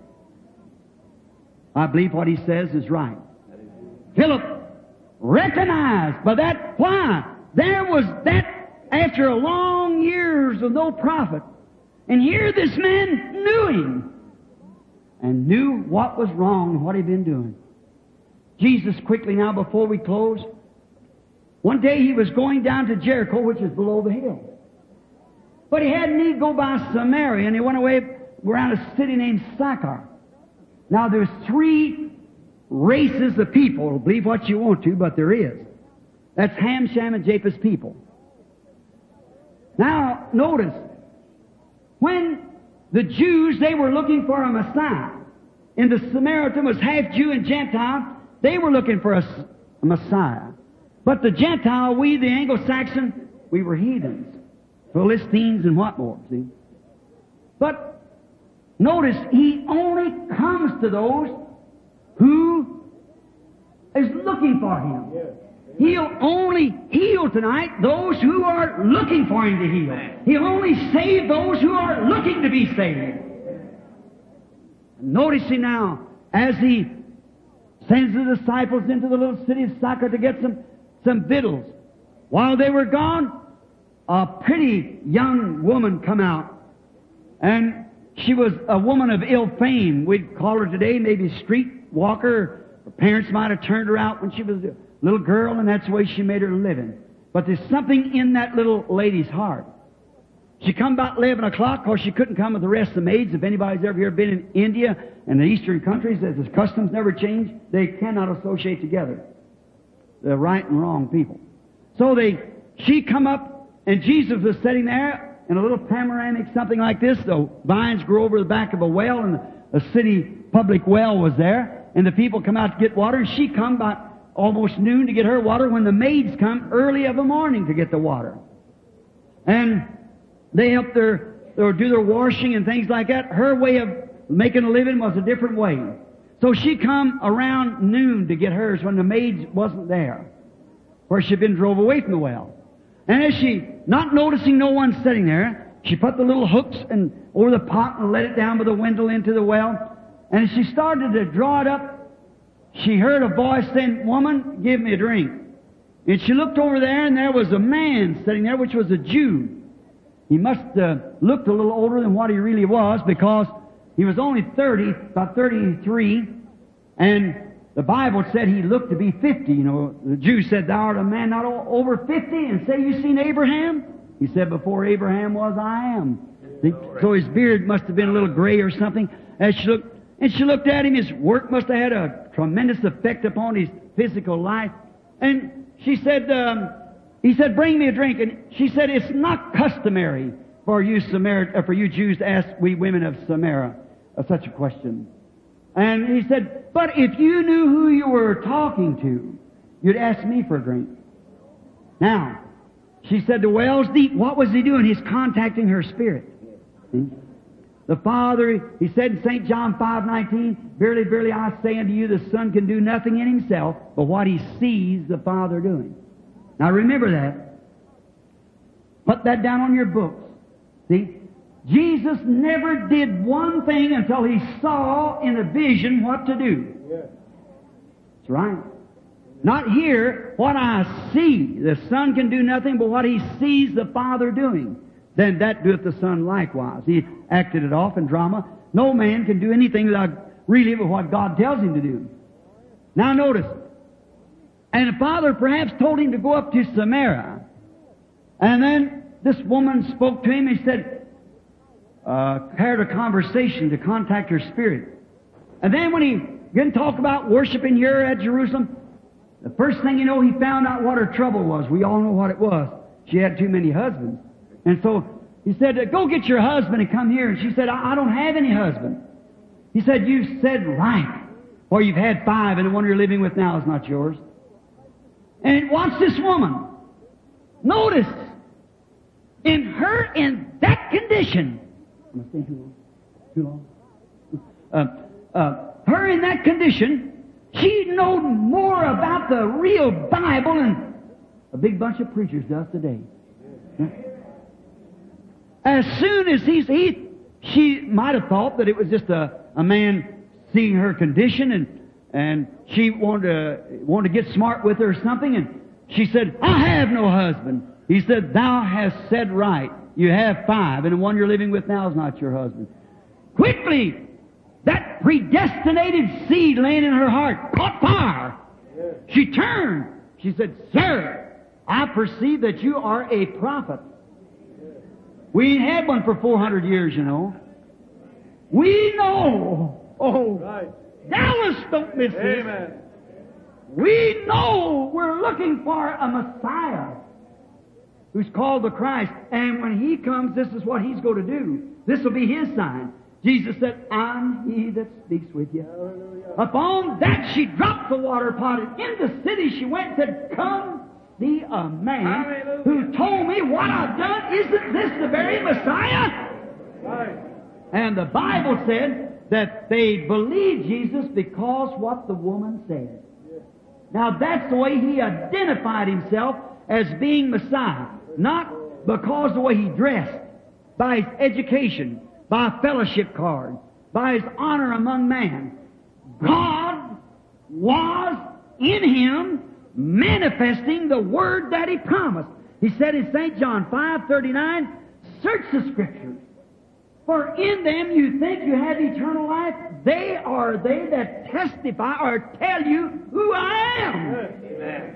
I believe what he says is right. Philip recognized by that. Why? There was that after a long years of no prophet. And here this man knew him and knew what was wrong and what he'd been doing. Jesus, quickly now before we close, one day he was going down to Jericho, which is below the hill. But he had need to go by Samaria, and he went away around a city named Sychar. Now there's three races of people. Believe what you want to, but there is. That's Ham, Shem, and Japheth's people. Now, notice, when the Jews, they were looking for a Messiah, and the Samaritan was half Jew and Gentile, they were looking for a Messiah. But the Gentile, we, the Anglo-Saxon, we were heathens, Philistines and what more, see? But notice, he only comes to those who is looking for him. He'll only heal tonight those who are looking for him to heal. He'll only save those who are looking to be saved. Notice him now, as he sends the disciples into the little city of Sychar to get some victuals. While they were gone, a pretty young woman come out. And she was a woman of ill fame. We'd call her today maybe a street walker. Her parents might have turned her out when she was a little girl, and that's the way she made her living. But there's something in that little lady's heart. She come about 11 o'clock, because she couldn't come with the rest of the maids. If anybody's ever here been in India and the eastern countries, as the customs never change, they cannot associate together. The right and wrong people. So she come up, and Jesus was sitting there in a little panoramic, something like this. The vines grew over the back of a well, and a city public well was there. And the people come out to get water, and she come about almost noon to get her water when the maids come early of the morning to get the water. And they help do their washing and things like that. Her way of making a living was a different way. So she come around noon to get hers when the maids wasn't there, where she'd been drove away from the well. And as she, not noticing no one sitting there, she put the little hooks over the pot and let it down by the window into the well. And as she started to draw it up, she heard a voice saying, woman, give me a drink. And she looked over there, and there was a man sitting there, which was a Jew. He must have looked a little older than what he really was, because he was only 30, about 33, and the Bible said he looked to be 50. You know, the Jew said, thou art a man not over 50, and say, you seen Abraham? He said, before Abraham was, I am. See? So his beard must have been a little gray or something. As she looked at him, his work must have had a tremendous effect upon his physical life. And she said, he said, bring me a drink. And she said, it's not customary for you Jews to ask we women of Samaria such a question. And he said, but if you knew who you were talking to, you'd ask me for a drink. Now, she said, the well's deep. What was he doing? He's contacting her spirit. See? The Father, he said in St. John 5:19, verily, verily, I say unto you, the Son can do nothing in himself but what he sees the Father doing. Now remember that. Put that down on your books. See? Jesus never did one thing until he saw in a vision what to do. That's right. Not here, what I see. The Son can do nothing but what he sees the Father doing. Then that doeth the Son likewise. He acted it off in drama. No man can do anything without really with what God tells him to do. Now notice. And the Father perhaps told him to go up to Samaria. And then this woman spoke to him and said, carried a conversation to contact her spirit. And then when he began to talk about worshiping here at Jerusalem, the first thing you know, he found out what her trouble was. We all know what it was. She had too many husbands. And so he said, go get your husband and come here. And she said, I don't have any husband. He said, you've said right. Or you've had 5 and the one you're living with now is not yours. And watch this woman. Notice, in that condition, am I staying too long? Her in that condition, she knowed more about the real Bible than a big bunch of preachers does today. As soon as she might have thought that it was just a man seeing her condition and she wanted to get smart with her or something, and she said, I have no husband. He said, thou hast said right. You have 5, and the one you're living with now is not your husband. Quickly, that predestinated seed laying in her heart caught fire. She turned. She said, Sir, I perceive that you are a prophet. We ain't had one for 400 years, you know. We know. Oh, Right. Dallas, don't miss this. Amen. We know we're looking for a Messiah who's called the Christ. And when He comes, this is what He's going to do. This will be His sign. Jesus said, I'm He that speaks with you. Hallelujah. Upon that she dropped the water pot, and in the city she went and said, Come see a man Hallelujah. who told me what I've done. Isn't this the very Messiah? Right. And the Bible said that they believed Jesus because what the woman said. Now that's the way He identified Himself as being Messiah. Not because the way He dressed, by His education, by a fellowship card, by His honor among man. God was in Him manifesting the Word that He promised. He said in St. John 5:39, search the Scriptures, for in them you think you have eternal life. They are they that testify or tell you who I am. Amen.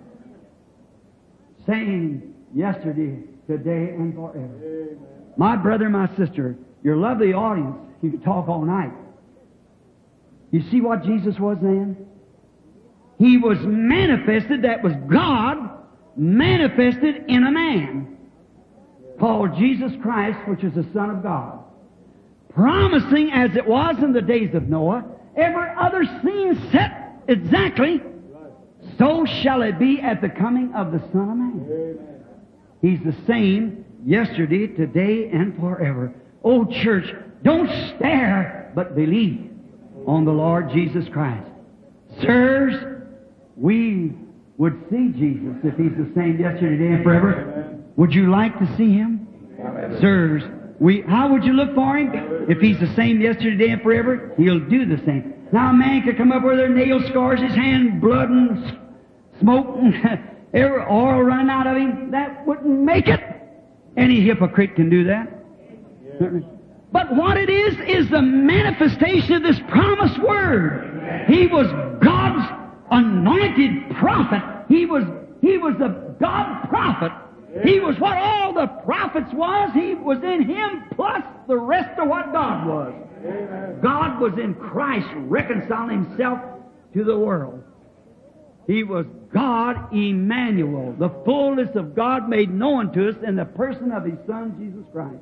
Same yesterday, today, and forever. Amen. My brother, my sister, your lovely audience, you could talk all night. You see what Jesus was then? He was manifested, that was God, manifested in a man, called Jesus Christ, which is the Son of God. Promising, as it was in the days of Noah, every other scene set exactly, so shall it be at the coming of the Son of Man. Amen. He's the same yesterday, today, and forever. Oh, church, don't stare, but believe on the Lord Jesus Christ. Sirs, we would see Jesus if He's the same yesterday, today, and forever. Amen. Would you like to see Him? Amen. Sirs, how would you look for Him? If He's the same yesterday, today, and forever, He'll do the same. Now a man could come up with their nail scars, his hand, blood and smoke and every oil running out of him. That wouldn't make it. Any hypocrite can do that. But what it is the manifestation of this promised Word. He was God's anointed prophet. He was the God prophet. He was what all the prophets was. He was in Him plus the rest of what God was. Amen. God was in Christ reconciling Himself to the world. He was God Emmanuel, the fullness of God made known to us in the person of His Son, Jesus Christ.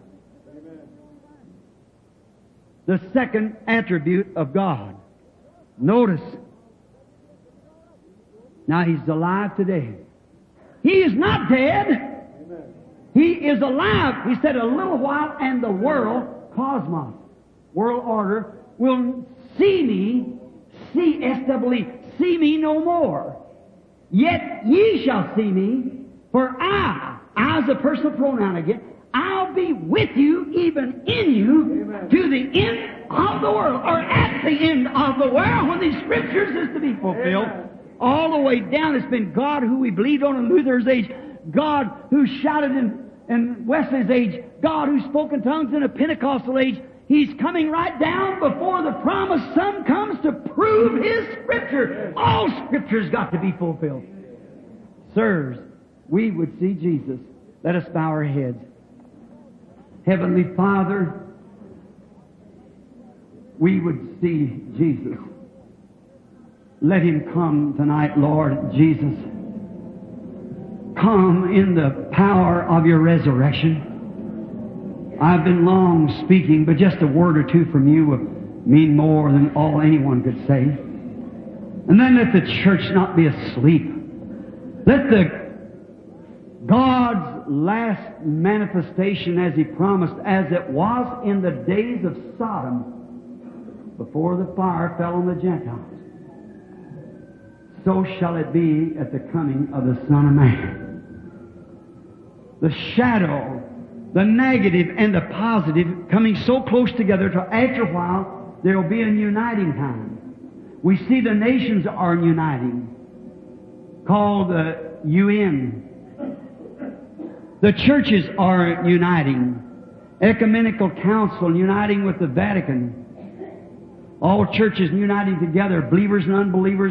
The second attribute of God. Notice. Now He's alive today. He is not dead. He is alive. He said, a little while and the world, cosmos, world order, will see me, C-S-E-E, see me no more. Yet ye shall see me, for I is a personal pronoun again, I'll be with you, even in you, Amen, to the end of the world, or at the end of the world, when these Scriptures is to be fulfilled. Amen. All the way down, it's been God who we believed on in Luther's age, God who shouted in Wesley's age, God who spoke in tongues in a Pentecostal age. He's coming right down before the promised Son comes to prove His Scripture. All Scripture's got to be fulfilled. Sirs, we would see Jesus. Let us bow our heads. Heavenly Father, we would see Jesus. Let Him come tonight, Lord Jesus. Come in the power of Your resurrection. I've been long speaking, but just a word or two from you would mean more than all anyone could say. And then let the church not be asleep. Let God's last manifestation as He promised, as it was in the days of Sodom, before the fire fell on the Gentiles, so shall it be at the coming of the Son of Man. The shadow, the negative and the positive coming so close together till after a while there will be a uniting time. We see the nations are uniting, called the UN. The churches are uniting. Ecumenical Council uniting with the Vatican. All churches uniting together, believers and unbelievers.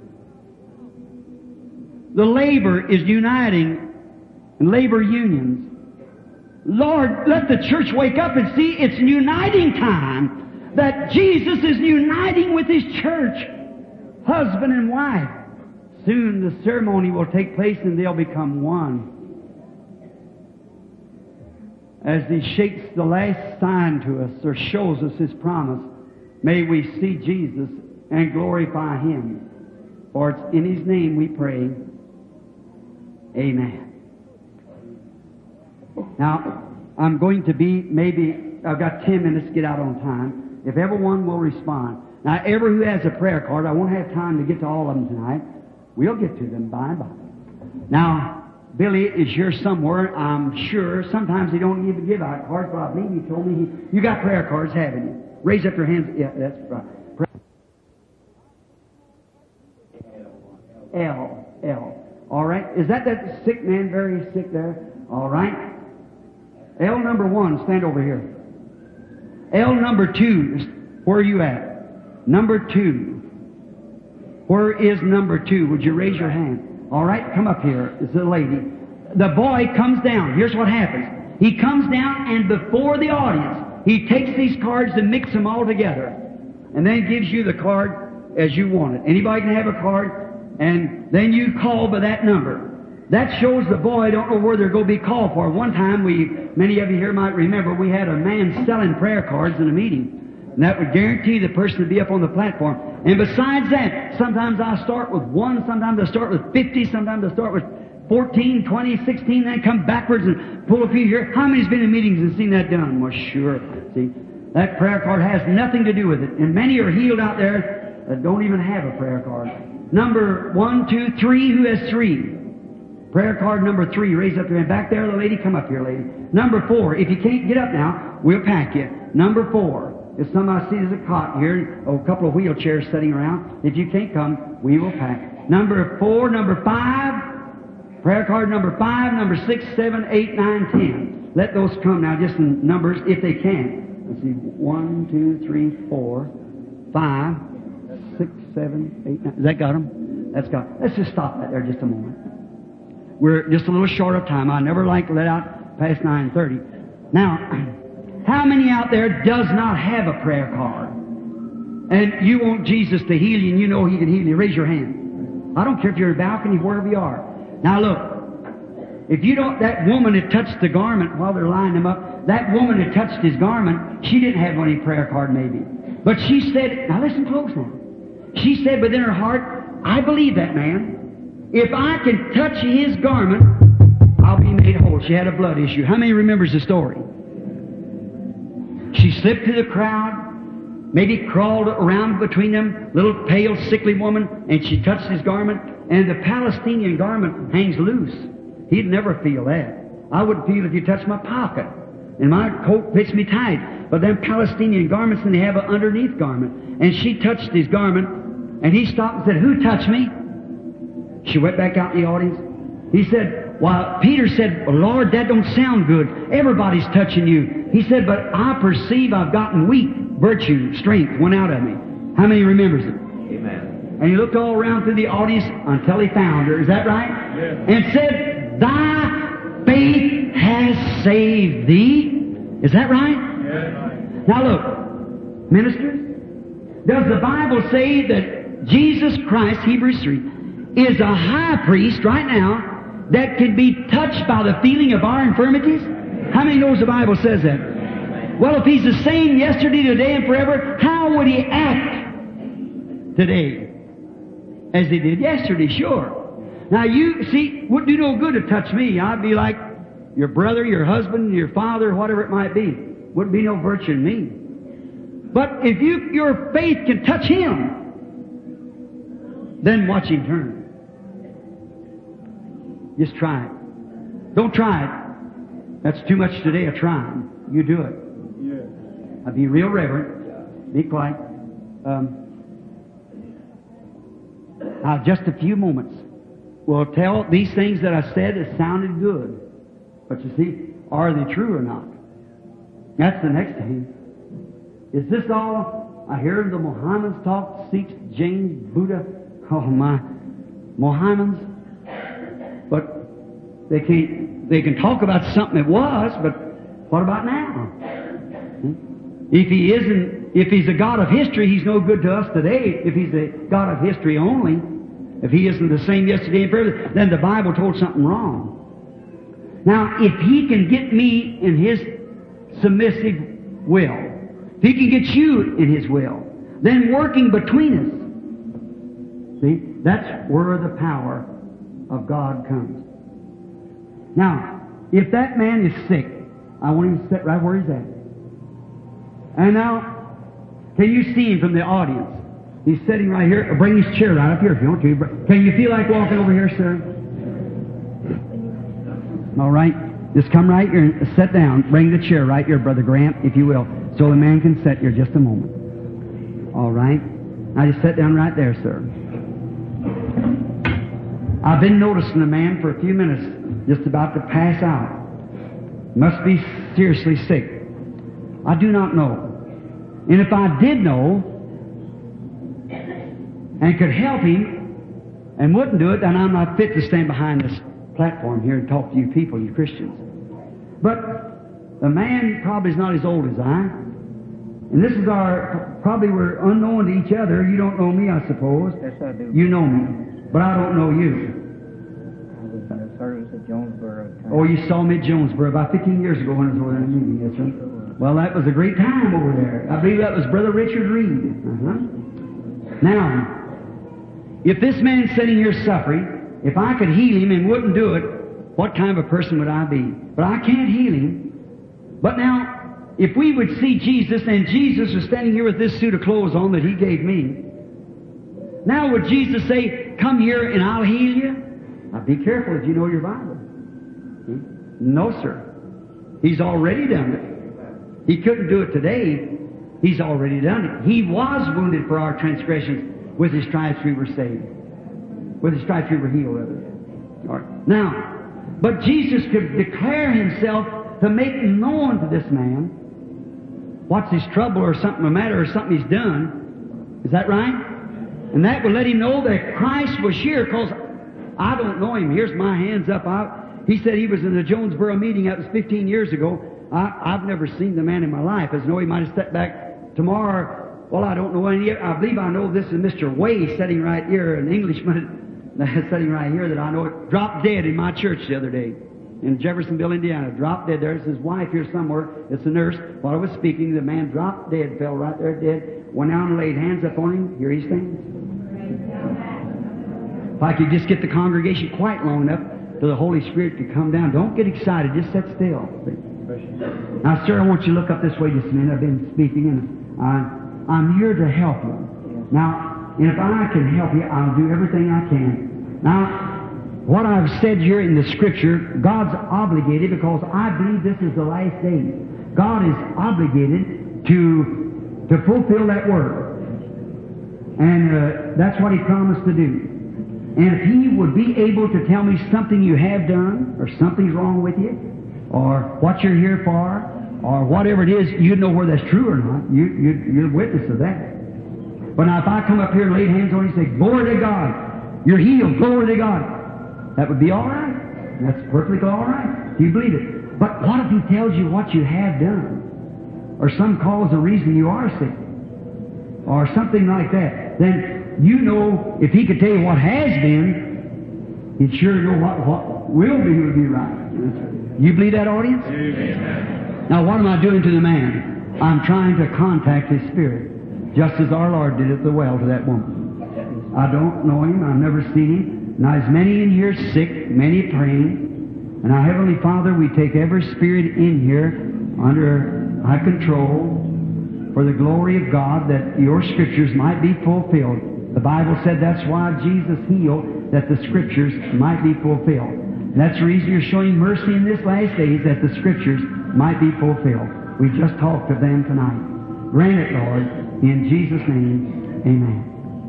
The labor is uniting, and labor unions. Lord, let the church wake up and see it's uniting time, that Jesus is uniting with His church, husband and wife. Soon the ceremony will take place and they'll become one. As He shakes the last sign to us, or shows us His promise, may we see Jesus and glorify Him. For it's in His name we pray. Amen. Now, I'm going to be, I've got 10 minutes to get out on time. If everyone will respond. Now, who has a prayer card, I won't have time to get to all of them tonight. We'll get to them by and by. Now, Billy is here somewhere, I'm sure. Sometimes he don't even give out cards, but I believe he told me you got prayer cards, haven't you? Raise up your hands. Yeah, that's right. L. All right. Is that sick man, very sick there? All right. L number 1, stand over here. L number 2, where are you at? Number 2. Where is number 2? Would you raise your hand? All right, come up here. It's a lady. The boy comes down. Here's what happens. He comes down, and before the audience, he takes these cards and mixes them all together, and then gives you the card as you want it. Anybody can have a card, and then you call by that number. That shows the boy don't know where they're going to be called for. One time, many of you here might remember, we had a man selling prayer cards in a meeting. And that would guarantee the person to be up on the platform. And besides that, sometimes I start with 1, sometimes I start with 50, sometimes I start with 14, 20, 16, then come backwards and pull a few here. How many's been in meetings and seen that done? Well, sure. See, that prayer card has nothing to do with it. And many are healed out there that don't even have a prayer card. Number 1, 2, 3, who has 3? Prayer card number 3, raise up your hand. Back there, the lady, come up here, lady. Number 4, if you can't get up now, we'll pack you. Number 4, if somebody sees a cot here, a couple of wheelchairs sitting around, if you can't come, we will pack. Number 4, number 5, prayer card number 5, number 6, 7, 8, 9, 10. Let those come now, just in numbers, if they can. Let's see, 1, 2, 3, 4, 5, 6, 7, 8, 9. Has that got them? That's got them. Let's just stop that there just a moment. We're just a little short of time. I never like to let out past 9:30. Now, how many out there does not have a prayer card? And you want Jesus to heal you, and you know He can heal you. Raise your hand. I don't care if you're in a balcony, wherever you are. Now look, if you don't, that woman that touched the garment while they're lining him up, that woman that touched his garment, she didn't have any prayer card maybe. But she said, now listen close now. She said within her heart, I believe that man. If I can touch his garment, I'll be made whole. She had a blood issue. How many remembers the story? She slipped through the crowd, maybe crawled around between them, little pale, sickly woman, and she touched his garment, and the Palestinian garment hangs loose. He'd never feel that. I wouldn't feel if you touched my pocket, and my coat fits me tight. But them Palestinian garments, and they have an underneath garment. And she touched his garment, and he stopped and said, who touched me? She went back out in the audience. He said, well, Peter said, well, Lord, that don't sound good. Everybody's touching you. He said, but I perceive I've gotten weak. Virtue, strength went out of me. How many remembers it? Amen. And he looked all around through the audience until he found her. Is that right? Yes. And said, thy faith has saved thee. Is that right? Yes. Now look, ministers, does the Bible say that Jesus Christ, Hebrews 3, is a high priest right now that can be touched by the feeling of our infirmities? How many knows the Bible says that? Well, if He's the same yesterday, today, and forever, how would He act today as He did yesterday? Sure. Now you see, wouldn't do no good to touch me. I'd be like your brother, your husband, your father, whatever it might be. Wouldn't be no virtue in me. But if your faith can touch Him, then watch Him turn. Just try it. Don't try it. That's too much today of trying. You do it. Yes. I'll be real reverent. Be quiet. Just a few moments. We'll tell these things that I said that sounded good. But you see, are they true or not? That's the next thing. Is this all? I hear the Mohammedans talk, Sikhs, Jains, Buddha. Oh my, Mohammedans. But they can talk about something that was, but what about now? If He's a God of history, He's no good to us today. If He's a God of history only, if He isn't the same yesterday and forever, then the Bible told something wrong. Now, if He can get me in His submissive will, if He can get you in His will, then working between us, see, that's where the power of God comes. Now, if that man is sick, I want him to sit right where he's at. And now, can you see him from the audience? He's sitting right here. Bring his chair right up here if you want to. Can you feel like walking over here, sir? All right. Just come right here and sit down. Bring the chair right here, Brother Grant, if you will, so the man can sit here just a moment. All right. Now just sit down right there, sir. I've been noticing the man for a few minutes just about to pass out. Must be seriously sick. I do not know. And if I did know and could help him and wouldn't do it, then I'm not fit to stand behind this platform here and talk to you people, you Christians. But the man probably is not as old as I. And this is probably we're unknown to each other. You don't know me, I suppose. Yes, I do. You know me, but I don't know you. I was in a service at Jonesboro. Oh, you saw me at Jonesboro about 15 years ago when I was over there in a meeting, yes, sir. Well, that was a great time over there. I believe that was Brother Richard Reed. Now, if this man's sitting here suffering, if I could heal him and wouldn't do it, what kind of a person would I be? But I can't heal him. But now, if we would see Jesus, and Jesus was standing here with this suit of clothes on that He gave me, now would Jesus say, come here and I'll heal you? Now be careful if you know your Bible. No, sir. He's already done it. He couldn't do it today. He's already done it. He was wounded for our transgressions. With His stripes we were saved. With His stripes we were healed, rather. All right. Now, but Jesus could declare Himself to make known to this man what's his trouble or something the matter or something he's done. Is that right? And that would let him know that Christ was here, because I don't know him. Here's my hands up. He said he was in the Jonesboro meeting. That was 15 years ago. I've never seen the man in my life. As I know he might have stepped back tomorrow. Well, I don't know any. I believe I know this is Mr. Way sitting right here, an Englishman sitting right here that I know it dropped dead in my church the other day in Jeffersonville, Indiana. Dropped dead. There's his wife here somewhere. It's a nurse. While I was speaking, the man dropped dead, fell right there dead. Went down and laid hands upon him. Here he stands. If I could just get the congregation quiet long enough for the Holy Spirit to come down. Don't get excited. Just sit still. Now, sir, I want you to look up this way just a minute. I've been speaking, and I'm here to help you. Now, and if I can help you, I'll do everything I can. Now, what I've said here in the Scripture, God's obligated, because I believe this is the last day. God is obligated to fulfill that word. And that's what He promised to do. And if He would be able to tell me something you have done, or something's wrong with you, or what you're here for, or whatever it is, you'd know whether that's true or not. You're a witness of that. But now if I come up here and lay hands on you and say, glory to God, you're healed, glory to God, that would be all right. That's perfectly all right. Do you believe it? But what if He tells you what you have done? Or some cause or reason you are sick? Or something like that. Then you know, if He could tell you what has been, He'd sure know what will be would be right. You believe that, audience? Amen. Now what am I doing to the man? I'm trying to contact his spirit. Just as our Lord did at the well to that woman. I don't know him. I've never seen him. Now, there's many in here sick, many praying. And our Heavenly Father, we take every spirit in here under our control for the glory of God, that Your Scriptures might be fulfilled. The Bible said that's why Jesus healed, that the Scriptures might be fulfilled. And that's the reason You're showing mercy in this last days, that the Scriptures might be fulfilled. We just talked of them tonight. Grant it, Lord. In Jesus' name, amen.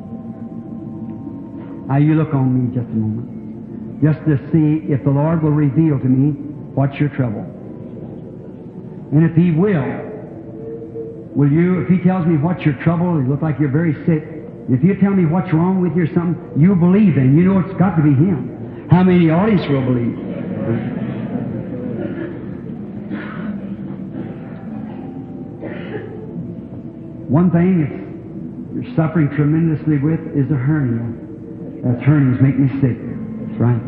Now you look on me just a moment, just to see if the Lord will reveal to me what's your trouble. And if He will you, if He tells me what's your trouble, you look like you're very sick, if you tell me what's wrong with you or something, you believe Him. You know it's got to be Him. How many in the audience will believe? One thing you're suffering tremendously with is a hernia. That hernias make me sick. That's right.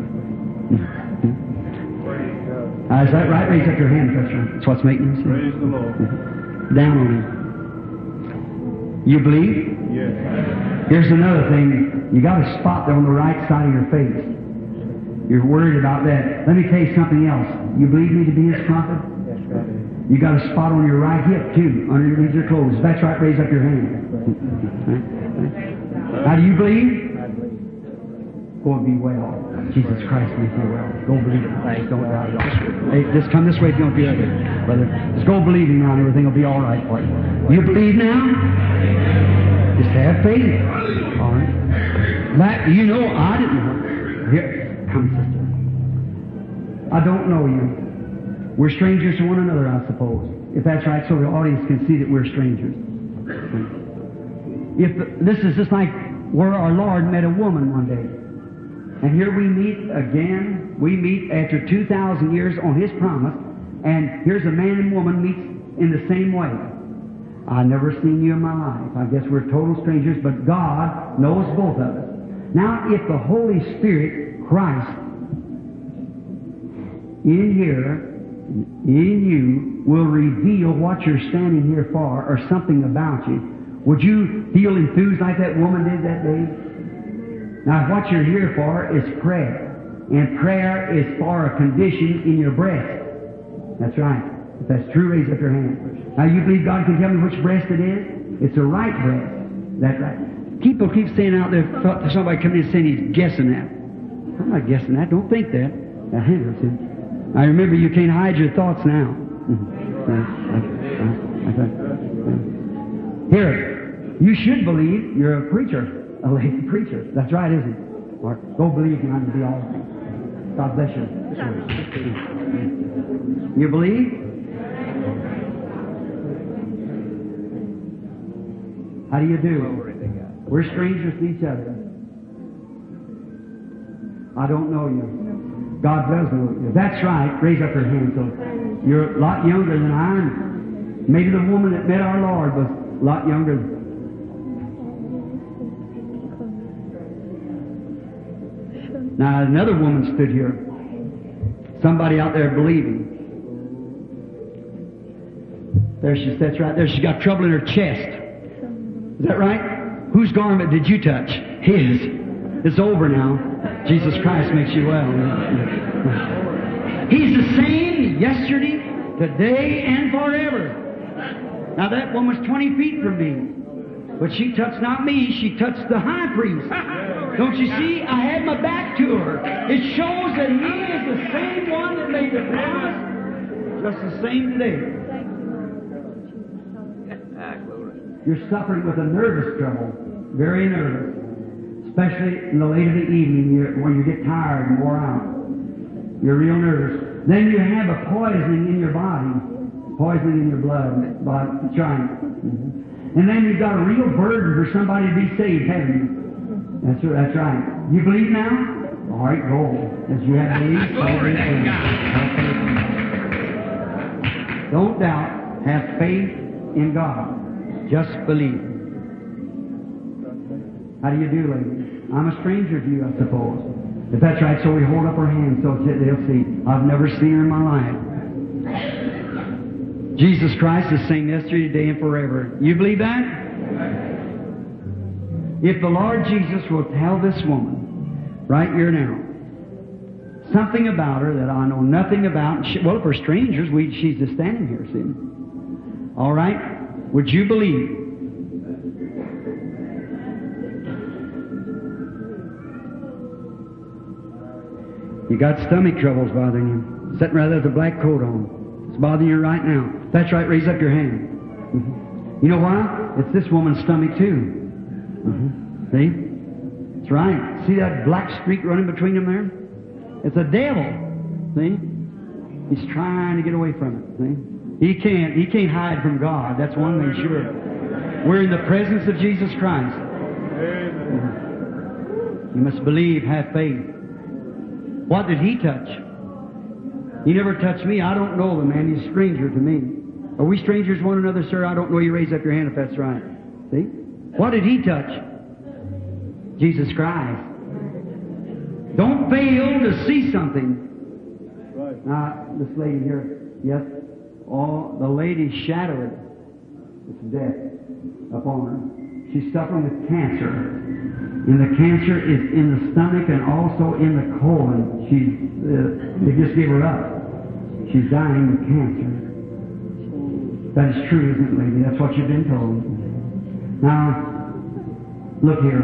Is that right? Raise up your hand. That's right. That's what's making you sick. Praise the Lord. Down on it. You believe? Yes. Here's another thing. You got a spot there on the right side of your face. You're worried about that. Let me tell you something else. You believe me to be His prophet? That's right. You got a spot on your right hip, too, underneath your clothes. If that's right, raise up your hand. Now, do you believe? I believe. Go and be well. Jesus Christ, make you well. Go believe it. Don't doubt it. Hey, just come this way if you don't feel it, brother. Just go believing now and everything will be all right for you. You believe now? Just have faith. All right. That, you know, I didn't know. Here, come, sister. I don't know you. We're strangers to one another, I suppose. If that's right, so the audience can see that we're strangers. If this is just like where our Lord met a woman one day. And here we meet again. We meet after 2,000 years on His promise. And here's a man and woman meets in the same way. I've never seen you in my life. I guess we're total strangers, but God knows both of us. Now, if the Holy Spirit, Christ, in here, in you, will reveal what you're standing here for, or something about you, would you feel enthused like that woman did that day? Now, what you're here for is prayer. And prayer is for a condition in your breast. That's right. If that's true, raise up your hand. Now, you believe God can tell me which breast it is? It's a right breast. That's right. People keep saying out there, somebody coming in saying he's guessing that. I'm not guessing that. Don't think that. I remember you can't hide your thoughts now. Here, you should believe you're a preacher, a lady preacher. That's right, isn't it? Or go believe and I'm to be all right. God bless you. You believe? How do you do? We're strangers to each other. I don't know you. God does know you. That's right. Raise up your hand. So you're a lot younger than I am. Maybe the woman that met our Lord was a lot younger. Now, another woman stood here. Somebody out there believing. There she sits right there. She's got trouble in her chest. Is that right? Whose garment did you touch? His. It's over now. Jesus Christ makes you well. He's the same yesterday, today, and forever. Now that woman was 20 feet from me. But she touched not me, she touched the high priest. Don't you see? I had my back to her. It shows that He is the same one that made the promise, just the same today. You're suffering with a nervous trouble, very nervous. Especially in the late of the evening when you get tired and wore out. You're real nervous. Then you have a poisoning in your body, poisoning in your blood. That's right. And then you've got a real burden for somebody to be saved, haven't you? That's right. You believe now? All right, go. As you have believed, don't doubt. Have faith in God. Just believe. How do you do, ladies? I'm a stranger to you, I suppose. If that's right, so we hold up our hands so they'll see. I've never seen her in my life. Jesus Christ is the same yesterday, today, and forever. You believe that? If the Lord Jesus will tell this woman, right here now, something about her that I know nothing about, well, if we're strangers, she's just standing here, see? All right? Would you believe? You got stomach troubles bothering you. Sitting right there with a black coat on. It's bothering you right now. That's right, raise up your hand. You know why? It's this woman's stomach too. See? That's right. See that black streak running between them there? It's a devil. See? He's trying to get away from it. See? He can't hide from God. That's one thing sure. We're in the presence of Jesus Christ. You must believe, have faith. What did He touch? He never touched me. I don't know the man. He's a stranger to me. Are we strangers to one another, sir? I don't know. You raise up your hand if that's right. See? What did He touch? Jesus Christ. Don't fail to see something. Now, this lady here, yes, oh, the lady's shadowed. It's death upon her. She's suffering with cancer. And the cancer is in the stomach and also in the colon. They just gave her up. She's dying with cancer. That is true, isn't it, lady? That's what you've been told. Now, look here.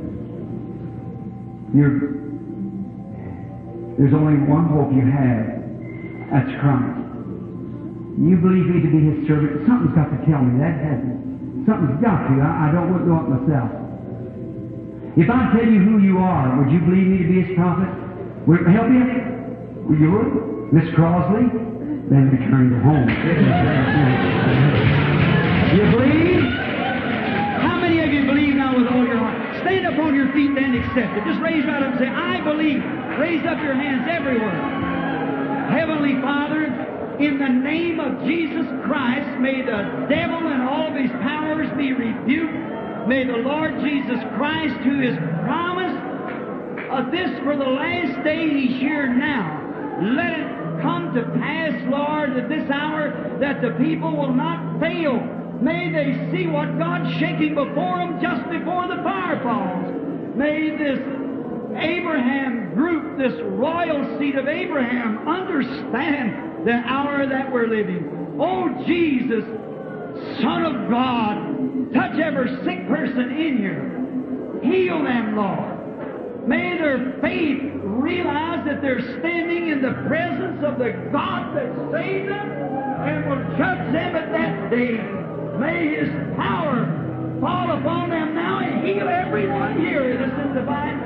There's only one hope you have. That's Christ. You believe me to be His servant. Something's got to tell me that, hasn't it? Something's got to. I don't know it myself. If I tell you who you are, would you believe me to be His prophet? Would it help you? Would you would? Miss Crosley? Then return to home. You believe? How many of you believe now with all your heart? Stand up on your feet and accept it. Just raise right up and say, I believe. Raise up your hands everywhere. Heavenly Father, in the name of Jesus Christ, may the devil and all of his powers be rebuked. May the Lord Jesus Christ, who is promised this for the last day He's here now, let it come to pass, Lord, at this hour that the people will not fail. May they see what God's shaking before them just before the fire falls. May this Abraham group, this royal seed of Abraham, understand the hour that we're living. Oh, Jesus, Son of God, touch every sick person in here. Heal them, Lord. May their faith realize that they're standing in the presence of the God that saved them and will judge them at that day. May His power fall upon them now and heal everyone here in this divine